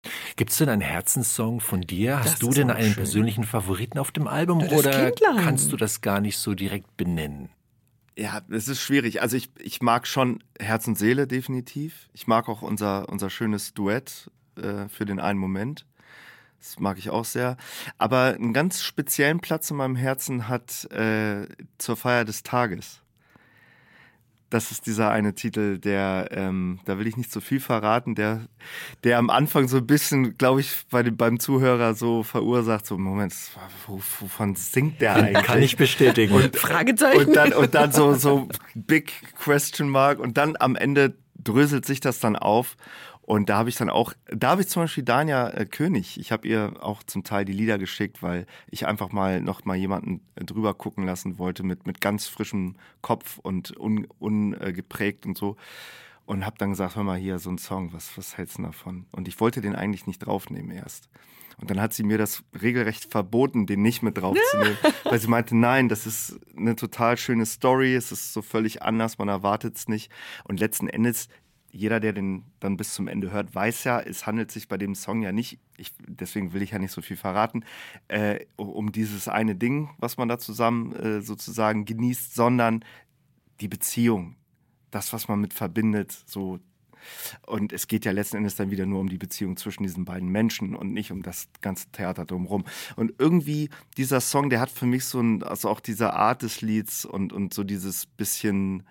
Gibt es denn einen Herzenssong von dir? Das Hast du ist denn auch einen schön. persönlichen Favoriten auf dem Album Das oder Kindlein. kannst du das gar nicht so direkt benennen? Ja, es ist schwierig. Also ich mag schon Herz und Seele definitiv. Ich mag auch unser schönes Duett für den einen Moment. Das mag ich auch sehr. Aber einen ganz speziellen Platz in meinem Herzen hat Zur Feier des Tages. Das ist dieser eine Titel, der, da will ich nicht so viel verraten, der am Anfang so ein bisschen, glaube ich, beim Zuhörer so verursacht, so Moment, wovon singt der eigentlich? Kann ich bestätigen. Fragezeichen. Und dann so Big Question Mark und dann am Ende dröselt sich das dann auf. Und da habe ich zum Beispiel Dania König, ich habe ihr auch zum Teil die Lieder geschickt, weil ich einfach noch mal jemanden drüber gucken lassen wollte mit ganz frischem Kopf und ungeprägt und so. Und habe dann gesagt, hör mal hier, so ein Song, was hältst du davon? Und ich wollte den eigentlich nicht draufnehmen erst. Und dann hat sie mir das regelrecht verboten, den nicht mit draufzunehmen, weil sie meinte, nein, das ist eine total schöne Story, es ist so völlig anders, man erwartet es nicht. Und letzten Endes, jeder, der den dann bis zum Ende hört, weiß ja, es handelt sich bei dem Song ja nicht, deswegen will ich ja nicht so viel verraten, um dieses eine Ding, was man da zusammen sozusagen genießt, sondern die Beziehung, das, was man mit verbindet, so. Und es geht ja letzten Endes dann wieder nur um die Beziehung zwischen diesen beiden Menschen und nicht um das ganze Theater drumherum. Und irgendwie dieser Song, der hat für mich also auch diese Art des Lieds und so dieses bisschen,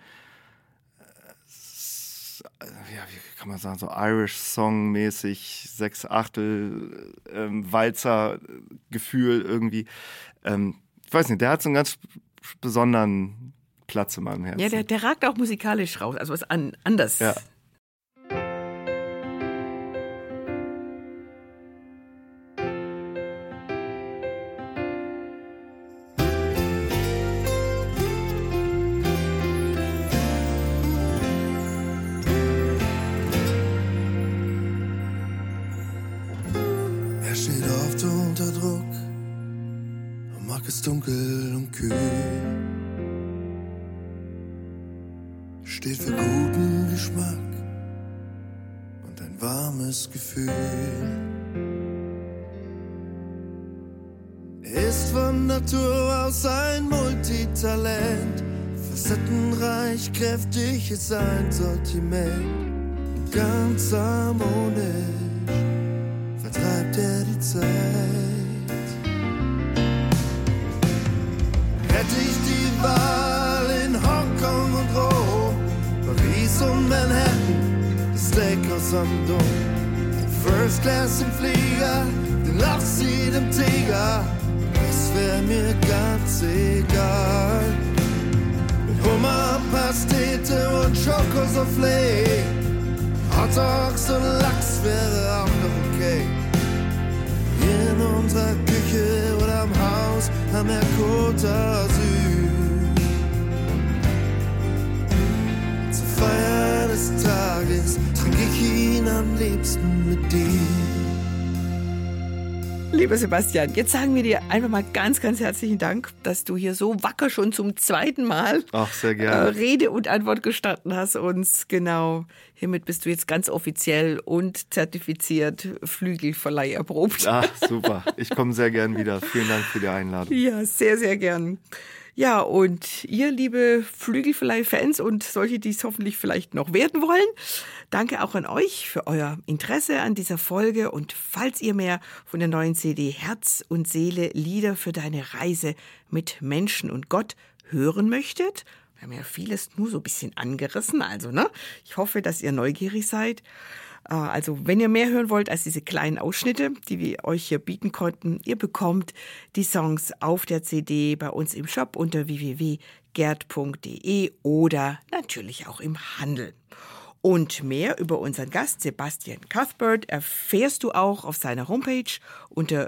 wie kann man sagen, so Irish-Song-mäßig, 6/8 Walzer-Gefühl irgendwie. Ich weiß nicht, der hat so einen ganz besonderen Platz in meinem Herzen. Ja, der ragt auch musikalisch raus, also was anders. Ja. Er steht oft unter Druck und mag es dunkel und kühl. Steht für guten Geschmack und ein warmes Gefühl. Er ist von Natur aus ein Multitalent, facettenreich, kräftig ist sein Sortiment, ganz harmonisch vertreibt er die Zeit. Hätte ich die Wahl in Hongkong und Rom, Paris und Manhattan, das Steakhouse am Dom, First Class im Flieger, den Lachseed im Tiger, das wär mir ganz egal. Mit Hummer, Pastete und Schokosoufflé, Hot Dogs und Lachs wäre auch noch okay. In unserer Küche oder am Haus am Côte d'Azur. Zur Feier des Tages trinke ich ihn am liebsten mit dir. Lieber Sebastian, jetzt sagen wir dir einfach mal ganz, ganz herzlichen Dank, dass du hier so wacker schon zum zweiten Mal Sehr gerne. Rede und Antwort gestanden hast uns. Genau, hiermit bist du jetzt ganz offiziell und zertifiziert Flügelverleih erprobt. Super. Ich komme sehr gern wieder. Vielen Dank für die Einladung. Ja, sehr, sehr gern. Ja, und ihr, liebe Flügelverleih-Fans und solche, die es hoffentlich vielleicht noch werden wollen, danke auch an euch für euer Interesse an dieser Folge. Und falls ihr mehr von der neuen CD Herz und Seele Lieder für deine Reise mit Menschen und Gott hören möchtet, wir haben ja vieles nur so ein bisschen angerissen, also ich hoffe, dass ihr neugierig seid. Also wenn ihr mehr hören wollt als diese kleinen Ausschnitte, die wir euch hier bieten konnten, ihr bekommt die Songs auf der CD bei uns im Shop unter www.gerd.de oder natürlich auch im Handel. Und mehr über unseren Gast Sebastian Cuthbert erfährst du auch auf seiner Homepage unter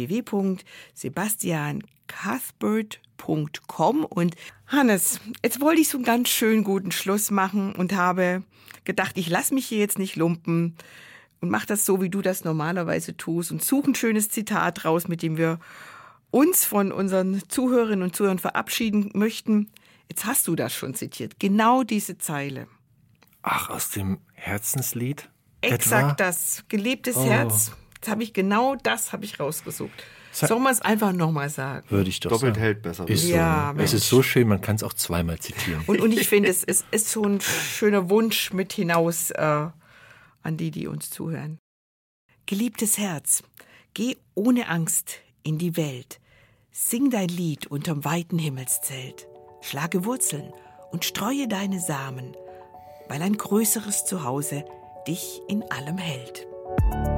www.sebastiancuthbert.com. Und Hannes, jetzt wollte ich so einen ganz schön guten Schluss machen und habe gedacht, ich lasse mich hier jetzt nicht lumpen und mache das so, wie du das normalerweise tust und suche ein schönes Zitat raus, mit dem wir uns von unseren Zuhörerinnen und Zuhörern verabschieden möchten. Jetzt hast du das schon zitiert, genau diese Zeile. Ach, aus dem Herzenslied? Exakt das. Geliebtes Herz. Das habe ich rausgesucht. Sollen wir es einfach nochmal sagen? Würde ich doch Doppelt sagen. hält besser. Ist so, Ja, ne? Es ist so schön, man kann es auch zweimal zitieren. Und ich finde, es ist so ein schöner Wunsch mit hinaus an die uns zuhören. Geliebtes Herz, geh ohne Angst in die Welt. Sing dein Lied unterm weiten Himmelszelt. Schlage Wurzeln und streue deine Samen, weil ein größeres Zuhause dich in allem hält.